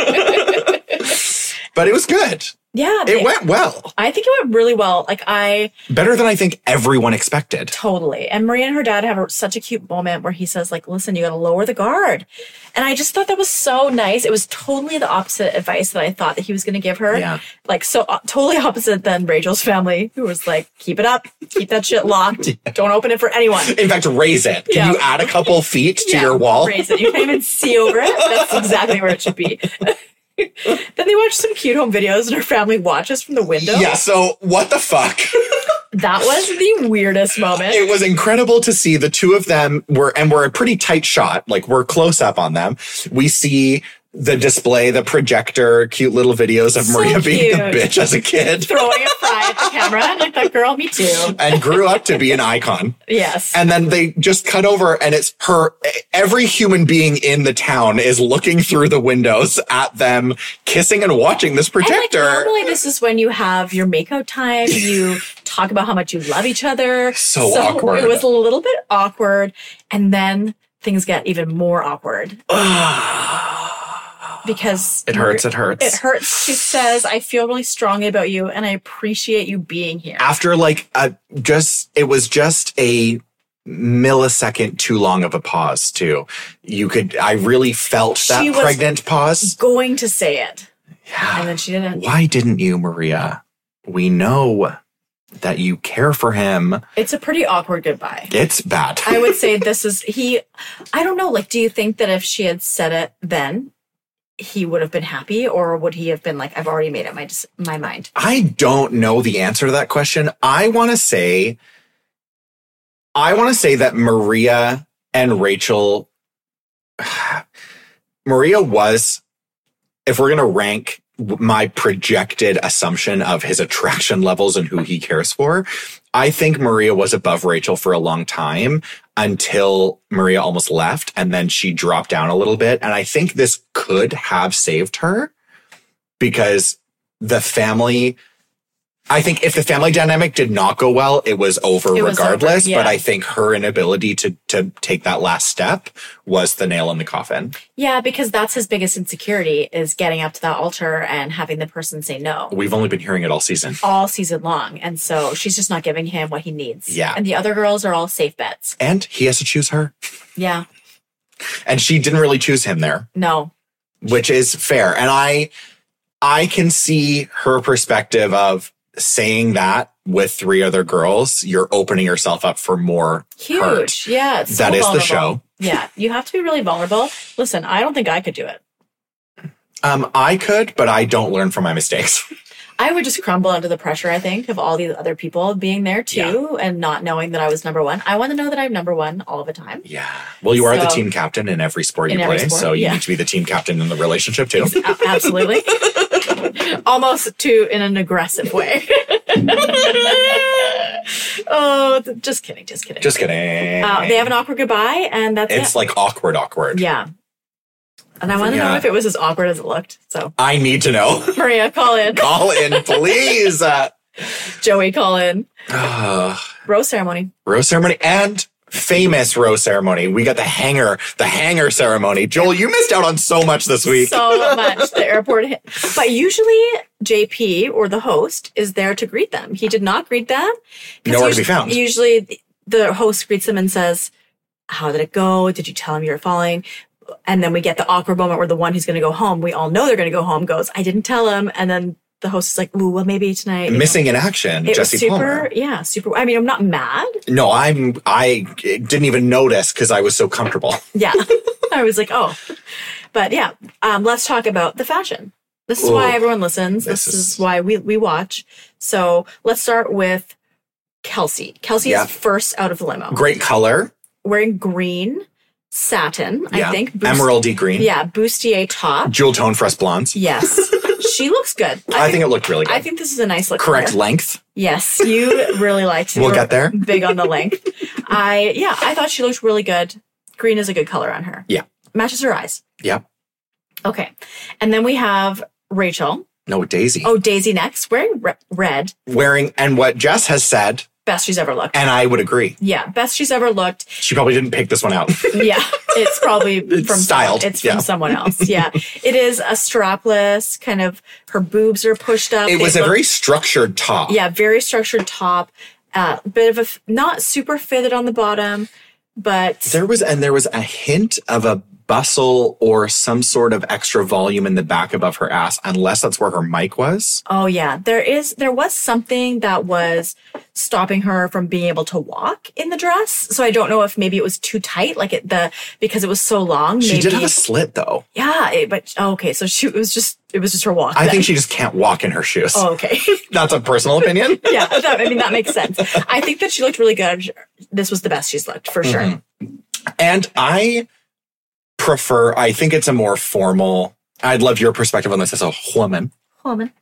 But it was good. Yeah. They, it went well. I think it went really well. Like I... Better than I think everyone expected. Totally. And Maria and her dad have a, such a cute moment where he says like, listen, you got to lower the guard. And I just thought that was so nice. It was totally the opposite advice that I thought that he was going to give her. Yeah. Like so uh, totally opposite than Rachel's family, who was like, keep it up, keep that shit locked. Don't open it for anyone. In fact, raise it. Can yeah. you add a couple feet to yeah, your wall? Raise it. You can't even see over it. That's exactly where it should be. Then they watch some cute home videos and her family watches from the window. Yeah, so what the fuck? That was the weirdest moment. It was incredible to see the two of them were, and we're a pretty tight shot. Like we're close up on them. We see the display, the projector, cute little videos of So Maria being cute. the bitch as a kid. Throwing a fry at the camera. And I thought, girl, me too. And grew up to be an icon. Yes. And then they just cut over and it's her, every human being in the town is looking through the windows at them, kissing and watching this projector. And like, normally this is when you have your makeout time. You talk about how much you love each other. So, so awkward. It was a little bit awkward. And then things get even more awkward. Because it hurts, it hurts. It hurts. She says, I feel really strongly about you and I appreciate you being here. After like a just, it was just a millisecond too long of a pause too. You could, I really felt that She was pregnant pause. Going to say it. Yeah. And then she didn't. Why didn't you, Maria? We know that you care for him. It's a pretty awkward goodbye. It's bad. I would say this is, he, I don't know, like, do you think that if she had said it then, he would have been happy, or would he have been like, I've already made up my my mind? I don't know the answer to that question. I want to say, I want to say that Maria and Rachel, Maria was, if we're going to rank my projected assumption of his attraction levels and who he cares for, I think Maria was above Rachel for a long time until Maria almost left, and then she dropped down a little bit. And I think this could have saved her because the family, I think if the family dynamic did not go well, it was over it was regardless. over, yeah. But I think her inability to to take that last step was the nail in the coffin. Yeah, because that's his biggest insecurity, is getting up to that altar and having the person say no. We've only been hearing it all season. All season long. And so she's just not giving him what he needs. Yeah. And the other girls are all safe bets. And he has to choose her. Yeah. And she didn't really choose him there. No. Which is fair. And I I can see her perspective of saying that with three other girls, you're opening yourself up for more Huge. hurt. Yeah. It's that so is vulnerable. the show. Yeah. You have to be really vulnerable. Listen, I don't think I could do it. Um, I could, but I don't learn from my mistakes. I would just crumble under the pressure, I think, of all these other people being there too, yeah. and not knowing that I was number one. I want to know that I'm number one all the time. Yeah. Well, you so, are the team captain in every sport you play, sport, so you yeah. need to be the team captain in the relationship too. Absolutely. Almost to in an aggressive way. Oh, just kidding, just kidding. Just kidding. Uh, they have an awkward goodbye, and that's it's it. like awkward, awkward. Yeah. And I want to yeah. know if it was as awkward as it looked. So I need to know. Maria, call in. Call in, please. Uh, Joey, call in. Uh, rose ceremony. Rose ceremony and famous rose ceremony. We got the hanger, the hanger ceremony. Joel, you missed out on so much this week. So much. The airport. But usually J P, or the host, is there to greet them. He did not greet them. Nowhere usually, to be found. Usually the host greets them and says, how did it go? Did you tell him you were falling? And then we get the awkward moment where the one who's going to go home, we all know they're going to go home, goes, I didn't tell him. And then the host is like, ooh, well, maybe tonight. Missing know. in action, it Jesse was super, Palmer. Yeah, super. I mean, I'm not mad. No, I'm, I didn't even notice because I was so comfortable. Yeah. I was like, oh. But yeah, um, let's talk about the fashion. This is Ooh, why everyone listens. This, this is, is why we, we watch. So let's start with Kelsey. Kelsey yeah. is first out of the limo. Great color. Wearing green satin, yeah. I think. Boost- Emeraldy green. Yeah, bustier top. Jewel tone for us blondes. Yes. She looks good. I, I think, think it looked really good. I think this is a nice look. Correct length. Yes, you really liked it. We'll get there. Big on the length. I, yeah, I thought she looked really good. Green is a good color on her. Yeah. Matches her eyes. Yeah. Okay. And then we have Rachel. No, Daisy. Oh, Daisy next. Wearing re- red. Wearing, and what Jess has said. Best she's ever looked. And I would agree. Yeah, best she's ever looked. She probably didn't pick this one out. Yeah, it's probably it's from styled. It's yeah. from someone else. Yeah, it is a strapless kind of. Her boobs are pushed up. It they was look, a very structured top. Yeah, very structured top. Uh, bit of a not super fitted on the bottom, but there was and there was a hint of a bustle or some sort of extra volume in the back above her ass, unless that's where her mic was. Oh yeah, there is. There was something that was stopping her from being able to walk in the dress. So I don't know if maybe it was too tight, like it the because it was so long. She maybe, did have a slit though. Yeah, it, but oh, okay. So she it was just it was just her walk. I then. think she just can't walk in her shoes. Oh, okay. That's a personal opinion. Yeah, that, I mean that makes sense. I think that she looked really good. This was the best she's looked for sure. Mm-hmm. And I. prefer, I think it's a more formal, I'd love your perspective on this as a woman. Woman.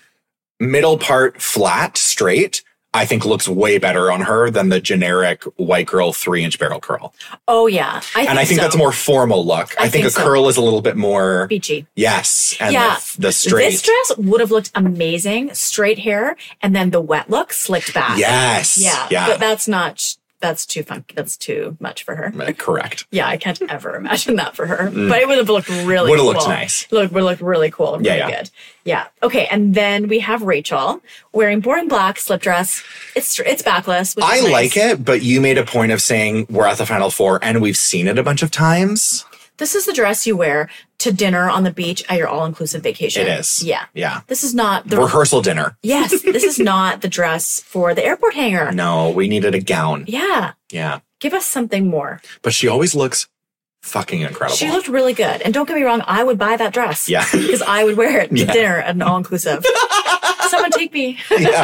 Middle part flat, straight, I think looks way better on her than the generic white girl three inch barrel curl. Oh yeah. I and I think so. that's a more formal look. I, I think, think a so. curl is a little bit more beachy. Yes. And yeah. the, the straight. This dress would have looked amazing, straight hair, and then the wet look slicked back. Yes. Yeah. Yeah. But that's not That's too funky. That's too much for her. Correct. Yeah, I can't ever imagine that for her. Mm. But it would have looked really would cool. Would have looked nice. Look, would look really cool. Really yeah, yeah. good. Yeah. Okay, and then we have Rachel wearing boring black slip dress. It's it's backless. Which is I nice. like it, but you made a point of saying we're at the final four and we've seen it a bunch of times. This is the dress you wear to dinner on the beach at your all-inclusive vacation. It is. Yeah. Yeah. This is not the rehearsal dinner. Yes. This is not the dress for the airport hangar. No, we needed a gown. Yeah. Yeah. Give us something more. But she always looks fucking incredible. She looked really good. And don't get me wrong, I would buy that dress. Yeah. Because I would wear it to yeah. dinner at an all-inclusive. Someone take me.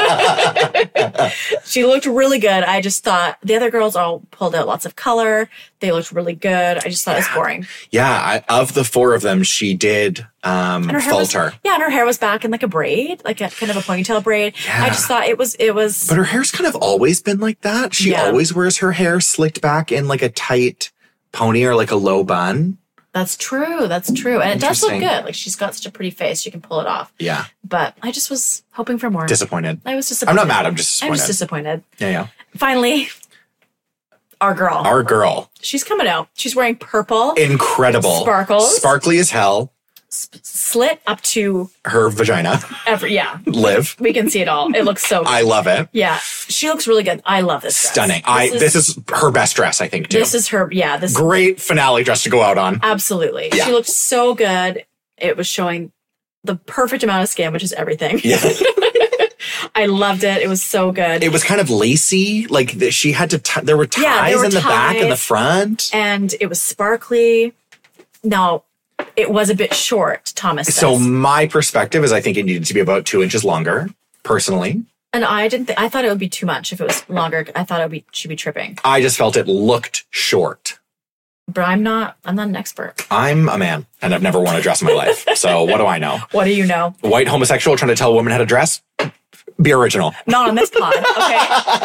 Yeah. She looked really good. I just thought the other girls all pulled out lots of color. They looked really good. I just thought yeah. it was boring. Yeah. I, of the four of them, she did um, falter. Was, yeah. And her hair was back in like a braid, like a kind of a ponytail braid. Yeah. I just thought it was, it was. But her hair's kind of always been like that. She yeah. always wears her hair slicked back in like a tight pony or like a low bun. That's true. That's true. And it does look good. Like she's got such a pretty face. She can pull it off. Yeah. But I just was hoping for more. Disappointed. I was disappointed. I'm not mad. I'm just disappointed. I'm just disappointed. Yeah, yeah. Finally, our girl. Our girl. She's coming out. She's wearing purple. Incredible. Sparkles. Sparkly as hell. S- slit up to her vagina. Every, yeah. Live. We can see it all. It looks so good. I love it. Yeah. She looks really good. I love this dress. Stunning. This I is, this is her best dress, I think, too. This is her, yeah. This Great finale dress to go out on. Absolutely. Yeah. She looked so good. It was showing the perfect amount of skin, which is everything. Yeah. I loved it. It was so good. It was kind of lacy. Like the, she had to, t- there were ties yeah, there were in the ties, back and the front. And it was sparkly. Now, it was a bit short, Thomas says. So my perspective is I think it needed to be about two inches longer, personally. And I didn't think, I thought it would be too much if it was longer. I thought it would be, she'd be tripping. I just felt it looked short. But I'm not, I'm not an expert. I'm a man and I've never worn a dress in my life. So what do I know? What do you know? White homosexual trying to tell a woman how to dress? Be original. Not on this pod, okay?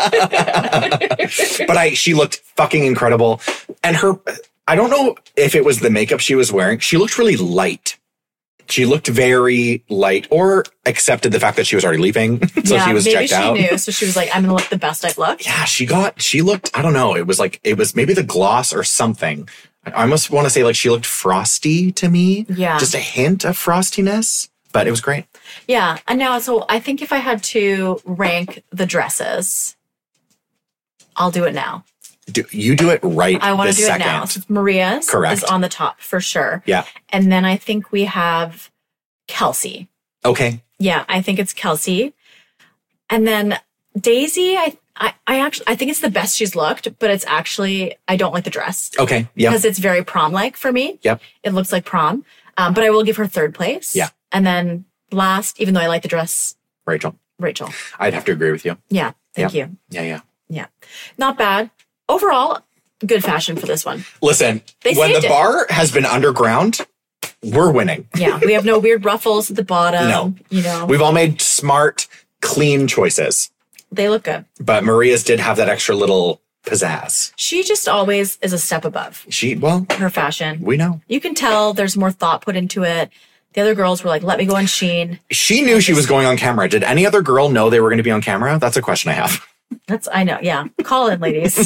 But I, she looked fucking incredible. And her, I don't know if it was the makeup she was wearing. She looked really light. She looked very light or accepted the fact that she was already leaving. so yeah, she was maybe checked out. Maybe she knew. So she was like, I'm going to look the best I've looked. Yeah, she got, she looked, I don't know. It was like, it was maybe the gloss or something. I almost want to say like she looked frosty to me. Yeah. Just a hint of frostiness, but it was great. Yeah. And now, so I think if I had to rank the dresses, I'll do it now. Do, you do it right I want to do second. it now. So Maria's Correct. is on the top for sure. Yeah. And then I think we have Kelsey. Okay. Yeah, I think it's Kelsey. And then Daisy, I, I, I actually, I think it's the best she's looked, but it's actually, I don't like the dress. Okay. Yeah. Because it's very prom-like for me. Yep. It looks like prom. Um, but I will give her third place. Yeah. And then last, even though I like the dress, Rachel. Rachel. I'd have to agree with you. Yeah. Thank yeah. you. Yeah, yeah. Yeah. Not bad. Overall, good fashion for this one. Listen, They when the saved it. bar has been underground, we're winning. Yeah. We have no weird ruffles at the bottom. No. You know, We've all made smart, clean choices. they look good. But Maria's did have that extra little pizzazz. She just always is a step above She, well, her fashion. we know. You can tell there's more thought put into it. The other girls were like, let me go on Sheen. She knew she was going on camera. Did any other girl know they were going to be on camera? That's a question I have. That's, I know. Yeah. Call in, ladies.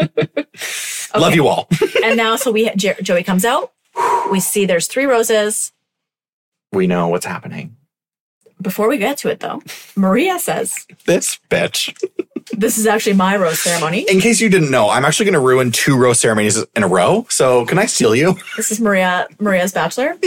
Love you all. And now, so we, Jo- Joey comes out. We see there's three roses. We know what's happening. Before we get to it, though, Maria says, This bitch. this is actually my rose ceremony. In case you didn't know, I'm actually going to ruin two rose ceremonies in a row. So can I steal you? This is Maria, Maria's bachelor.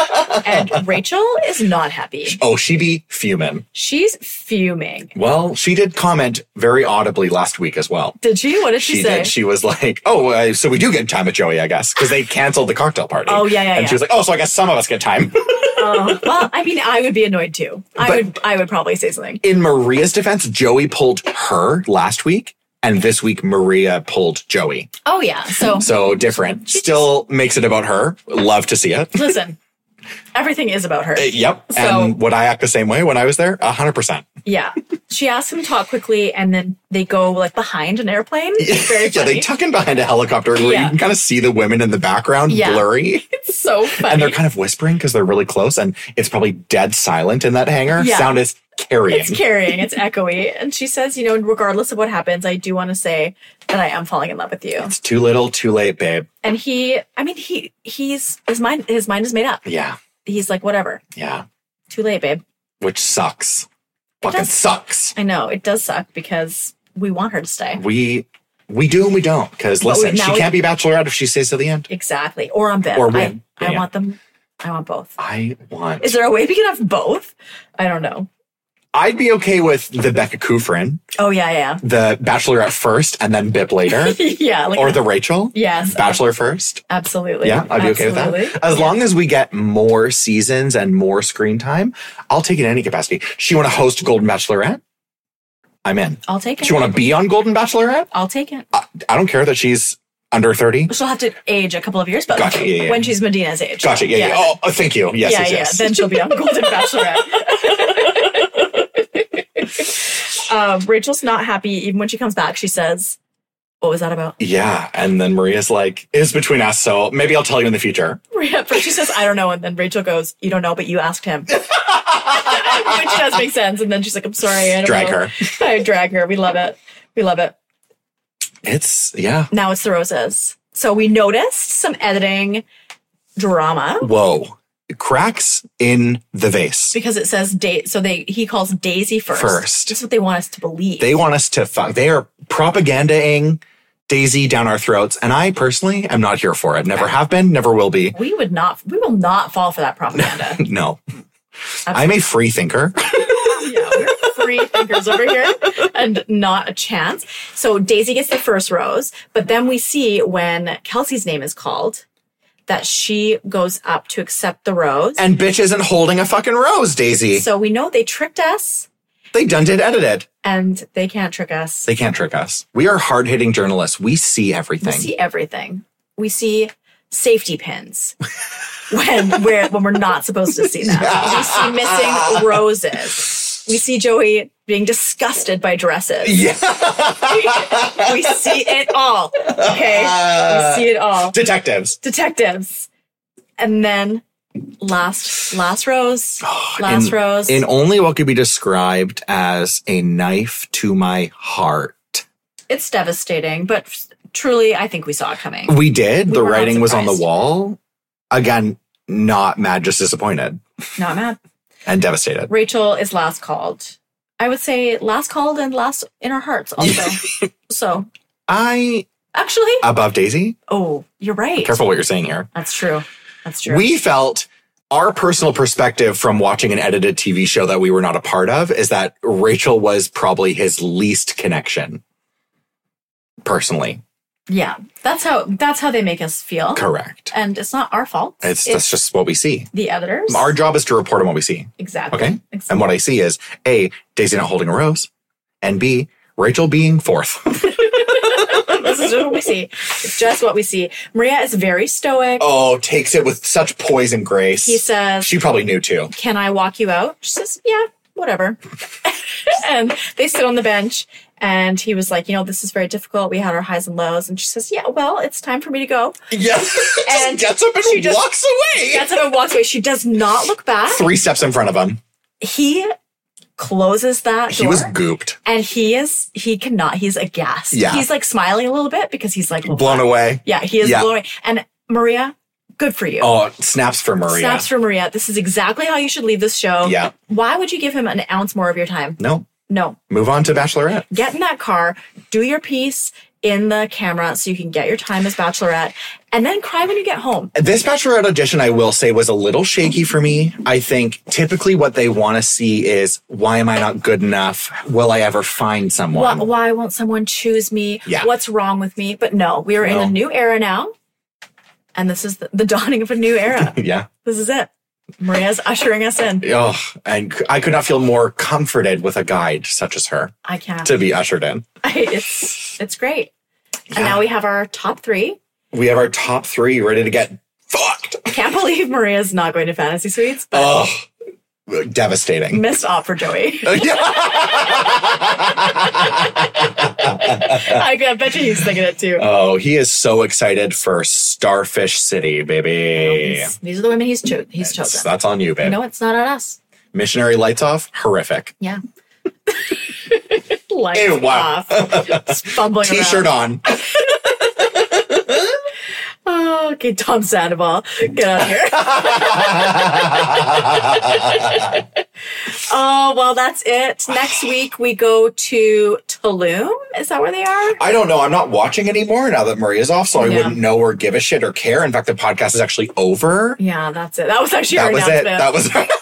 And Rachel is not happy. Oh, she be fuming. She's fuming. Well, she did comment very audibly last week as well. Did she? What did she, She say? did. She was like, oh, uh, so we do get time with Joey, I guess, because they canceled the cocktail party. Oh, yeah, yeah, And yeah. she was like, oh, so I guess some of us get time. Oh, well, I mean, I would be annoyed too. I But- would I would probably say something. In Maria's defense, Joey pulled her last week, and this week Maria pulled Joey. Oh, yeah. So, So different. Still makes it about her. Love to see it. listen, everything is about her. Uh, Yep. So- and would I act the same way when I was there? A hundred percent. Yeah. She asks him to talk quickly, and then they go like behind an airplane. It's very Yeah, funny. they tuck in behind a helicopter where Yeah. you can kind of see the women in the background Yeah. blurry. It's so funny. And they're kind of whispering because they're really close, and it's probably dead silent in that hangar. Yeah. Sound is carrying. It's carrying. It's echoey. And she says, you know, regardless of what happens, I do want to say that I am falling in love with you. It's too little, too late, babe. And he, I mean, he, he's, his mind, his mind is made up. Yeah. He's like, whatever. Yeah. Too late, babe. Which sucks. Fucking does. sucks. I know it does suck because we want her to stay. We we do and we don't. Because But we- listen, now she we- can't be bachelorette if she stays to the end. Exactly. Or on Biv. Or win. I, Yeah, I yeah. want them. I want both. I want. Is there a way we can have both? I don't know. I'd be okay with the Becca Kufrin, Oh, yeah, yeah. the bachelorette first and then Bip later. yeah. Like, Or the Rachel. yes. Bachelor first. Absolutely. Yeah, I'd be okay with Absolutely. that. As long as we get more seasons and more screen time, I'll take it in any capacity. She want to host Golden Bachelorette? I'm in. I'll take it. She want to be on Golden Bachelorette? I'll take it. I, I don't care that she's under thirty. She'll have to age a couple of years, but Gotcha, yeah, yeah. when she's Medina's age. Gotcha. Yeah, yeah. Oh, oh, thank you. Yes, yeah, yes, yeah. yes. Then she'll be on Golden Bachelorette. um, Rachel's not happy. Even when she comes back, she says, what was that about? Yeah. And then Maria's like, it's between us, so maybe I'll tell you in the future. Maria, first she says, I don't know. And then Rachel goes, you don't know, but you asked him. Which does make sense. And then she's like, I'm sorry. I don't Drag know. her. I drag her. We love it. We love it. It's, yeah. Now it's the roses. So we noticed some editing drama Whoa. Cracks in the vase. because it says date. So they he calls Daisy first. First. This is what they want us to believe. They want us to fuck. They are propagandaing Daisy down our throats. And I personally am not here for it. Never have been, never will be. we would not. We will not fall for that propaganda. No. I'm a free thinker. Yeah, we're free thinkers over here and not a chance. So Daisy gets the first rose, but then we see when Kelsey's name is called that she goes up to accept the rose. And bitch isn't holding a fucking rose, Daisy. So we know they tricked us They done did edited. and they can't trick us. They can't trick us. We are hard-hitting journalists. We see everything. We see everything. We see safety pins when we're when we're not supposed to see them. We see missing roses. We see Joey being disgusted by dresses. Yeah. We see it all. Okay. We see it all. Detectives. Detectives. And then last last rose. Last in, rose. In only what could be described as a knife to my heart. It's devastating, but truly I think we saw it coming. We did. We the were not writing was on the surprised. wall. Again, not mad, just disappointed Not mad. and devastated. Rachel is last called. I would say last called and last in our hearts also. So I, actually, above Daisy, oh, you're right. careful what you're saying here. That's true. That's true. We felt our personal perspective from watching an edited T V show that we were not a part of is that Rachel was probably his least connection. Personally. Yeah. That's how that's how they make us feel. Correct. And it's not our fault. It's, it's that's just what we see. The editors. Our job is to report on what we see. Exactly. Okay? Exactly. And what I see is A, Daisy not holding a rose, and B, Rachel being fourth. This is just what we see. It's just what we see. Maria is very stoic. Oh, takes it with such poise and grace. He says, she probably knew too. Can I walk you out? She says, yeah, whatever. And they sit on the bench and he was like, you know, this is very difficult. We had our highs and lows. And she says, yeah, well, it's time for me to go. Yeah. And gets up and she just walks away. Gets up and walks away. She does not look back. Three steps in front of him. He closes that he door. Was gooped. And he is, he cannot, he's aghast. Yeah. He's like smiling a little bit because he's like, well, blown wow. away. Yeah, he is yeah. blown away. And Maria, good for you. Oh, snaps for Maria. Snaps for Maria. This is exactly how you should leave this show. Yeah. Why would you give him an ounce more of your time? No. No. Move on to Bachelorette. Get in that car, do your piece in the camera so you can get your time as Bachelorette, and then cry when you get home. This Bachelorette audition, I will say, was a little shaky for me. I think typically what they want to see is, why am I not good enough? Will I ever find someone? Why, why won't someone choose me? Yeah. What's wrong with me? But no, we are no. in a new era now. And this is the, the dawning of a new era. Yeah. This is it. Maria's ushering us in. Oh, and I could not feel more comforted with a guide such as her. I can't. To be ushered in. I, it's it's great. Yeah. And now we have our top three. We have our top three ready to get fucked. I can't believe Maria's not going to Fantasy Suites. But oh, devastating. Missed op for Joey. I bet you he's thinking it too. Oh, he is so excited for Starfish City, baby. These, these are the women he's, cho- he's It's, chosen. That's on you, babe. No, it's not on us. Missionary lights off, horrific. Yeah. Lights Ew, wow. off. Just fumbling T-shirt around. on. Oh, okay, Tom Sandoval, get out of here. Oh, well, that's it. Next week we go to Tulum. Is that where they are? I don't know. I'm not watching anymore now that Maria's off, so I Yeah. wouldn't know or give a shit or care. In fact, the podcast is actually over. Yeah, that's it. That was actually That our was it. announcement. That was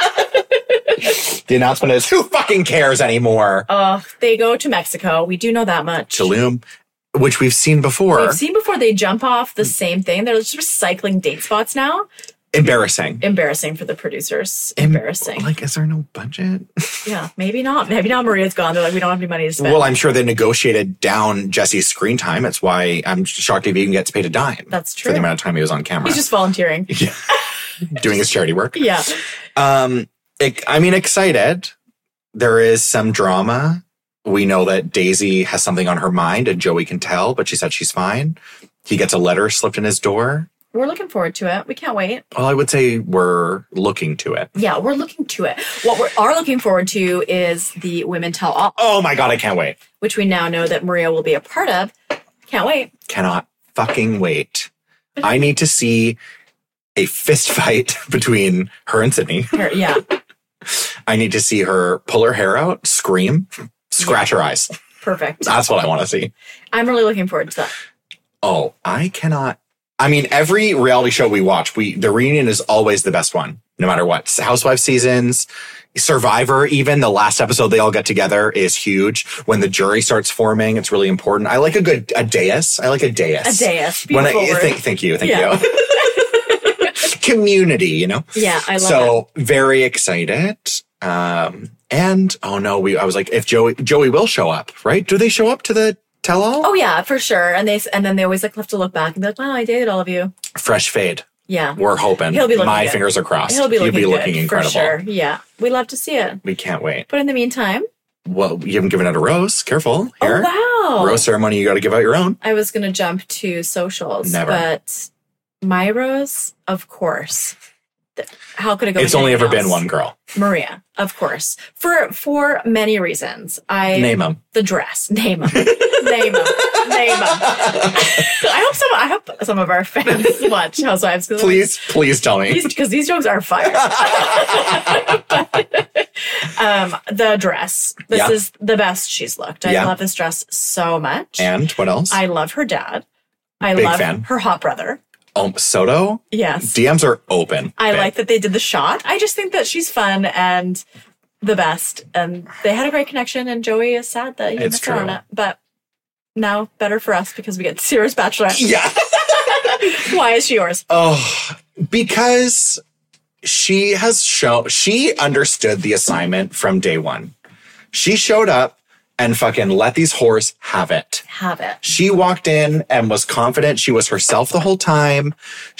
the announcement is, who fucking cares anymore? Uh, they go to Mexico. We do know that much. Tulum, which we've seen before. We've seen before they jump off the same thing. They're just recycling date spots now. Embarrassing. Embarrassing for the producers. Embarrassing. Like, is there no budget? Yeah, maybe not. Maybe now Maria's gone. They're like, we don't have any money to spend. Well, I'm sure they negotiated down Jesse's screen time. That's why I'm shocked if he even gets paid a dime. That's true. For the amount of time he was on camera. He's just volunteering. Yeah. Doing his charity work. Yeah. Um, it, I mean, excited. There is some drama. We know that Daisy has something on her mind and Joey can tell, but she said she's fine. He gets a letter slipped in his door. We're looking forward to it. We can't wait. Well, I would say we're looking to it. Yeah, we're looking to it. What we are looking forward to is the Women Tell All, Oh my God, I can't wait. which we now know that Maria will be a part of. Can't wait. Cannot fucking wait. I need to see a fist fight between her and Sydney. Her, yeah. I need to see her pull her hair out, scream, scratch her eyes. Perfect. That's what I want to see. I'm really looking forward to that. Oh, I cannot. I mean, every reality show we watch, we the reunion is always the best one, no matter what. Housewives seasons, Survivor, even the last episode they all get together is huge. When the jury starts forming, it's really important. I like a good a dais. I like a dais. A dais. When I, Beautiful word. thank, thank you, thank Yeah. you. Community, you know. Yeah, I love So very excited. Um, and oh no, we I was like, if Joey Joey will show up, right? Do they show up to the tell all? Oh yeah, for sure. And they and then they always like have to look back and be like, "Wow, I dated all of you." Fresh fade. Yeah, We're hoping. He'll be looking My good. fingers are crossed. he'll be looking, be good, looking incredible. for sure. Yeah, we love to see it. We can't wait. But in the meantime, Well, you haven't given out a rose. Careful here. oh wow, Rose ceremony. You got to give out your own. I was gonna jump to socials, Never. but my rose, of course. Th- How could it go? It's with only ever anything been else? one girl. Maria, of course, for for many reasons. I Name them. the dress. Name them. Name them. Name them. I hope some. I hope some of our fans watch Housewives. Please, please tell me. because these jokes are fire. um, the dress. This Yeah. is the best she's looked. I Yeah. love this dress so much. And what else? I love her dad. I Big love fan. her hot brother. Oh, Soto? Yes. D Ms are open. I babe. like that they did the shot. I just think that she's fun and the best. And they had a great connection, and Joey is sad that he It's missed out on true. it. But now, better for us because we get to see her as Bachelorette. Yeah. Why is she yours? Oh, because she has shown, she understood the assignment from day one. She showed up and fucking let these whores have it. Have it. She walked in and was confident. She was herself the whole time.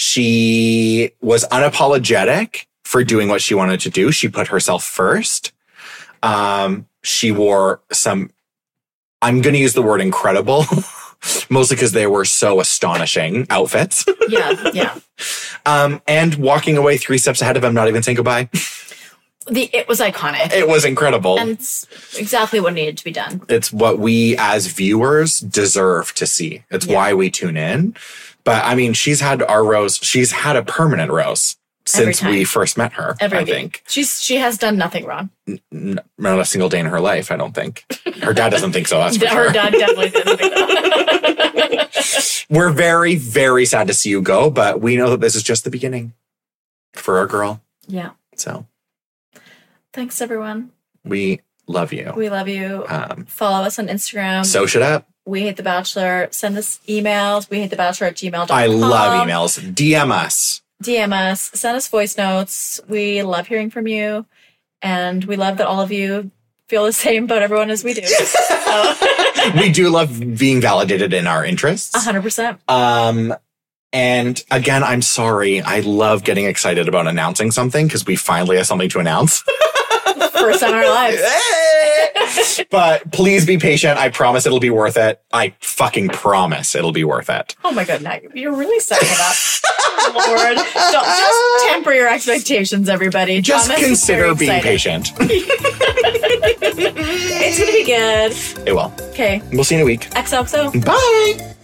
She was unapologetic for doing what she wanted to do. She put herself first. Um, she wore some, I'm going to use the word incredible, mostly because they were so astonishing outfits. Yeah, yeah. Um, and walking away three steps ahead of him, not even saying goodbye. The It was iconic. It was incredible. And it's exactly what needed to be done. It's what we as viewers deserve to see. It's Yeah. why we tune in. But I mean, she's had our rose. She's had a permanent rose Every since time. we first met her, Every I week. think. She's She has done nothing wrong. N- Not a single day in her life, I don't think. Her dad doesn't think so, that's for Her sure. dad definitely didn't think that. We're very, very sad to see you go, but we know that this is just the beginning for our girl. Yeah. So Thanks, everyone. we love you. We love you. Um, Follow us on Instagram. so shut up. We Hate the Bachelor. Send us emails. We hate the bachelor at gmail dot com. I love emails. D M us. D M us. Send us voice notes. We love hearing from you. And we love that all of you feel the same about everyone as we do. So, We do love being validated in our interests. one hundred percent. Um, and again, I'm sorry. I love getting excited about announcing something because we finally have something to announce. First time in our lives. But please be patient. I promise it'll be worth it. I fucking promise it'll be worth it. Oh my god, Nick, you're really setting it up. Lord. Don't, just temper your expectations, everybody. Just Thomas is consider very being excited. patient. It's gonna be good. It will. Okay. We'll see you in a week. X O X O. Bye.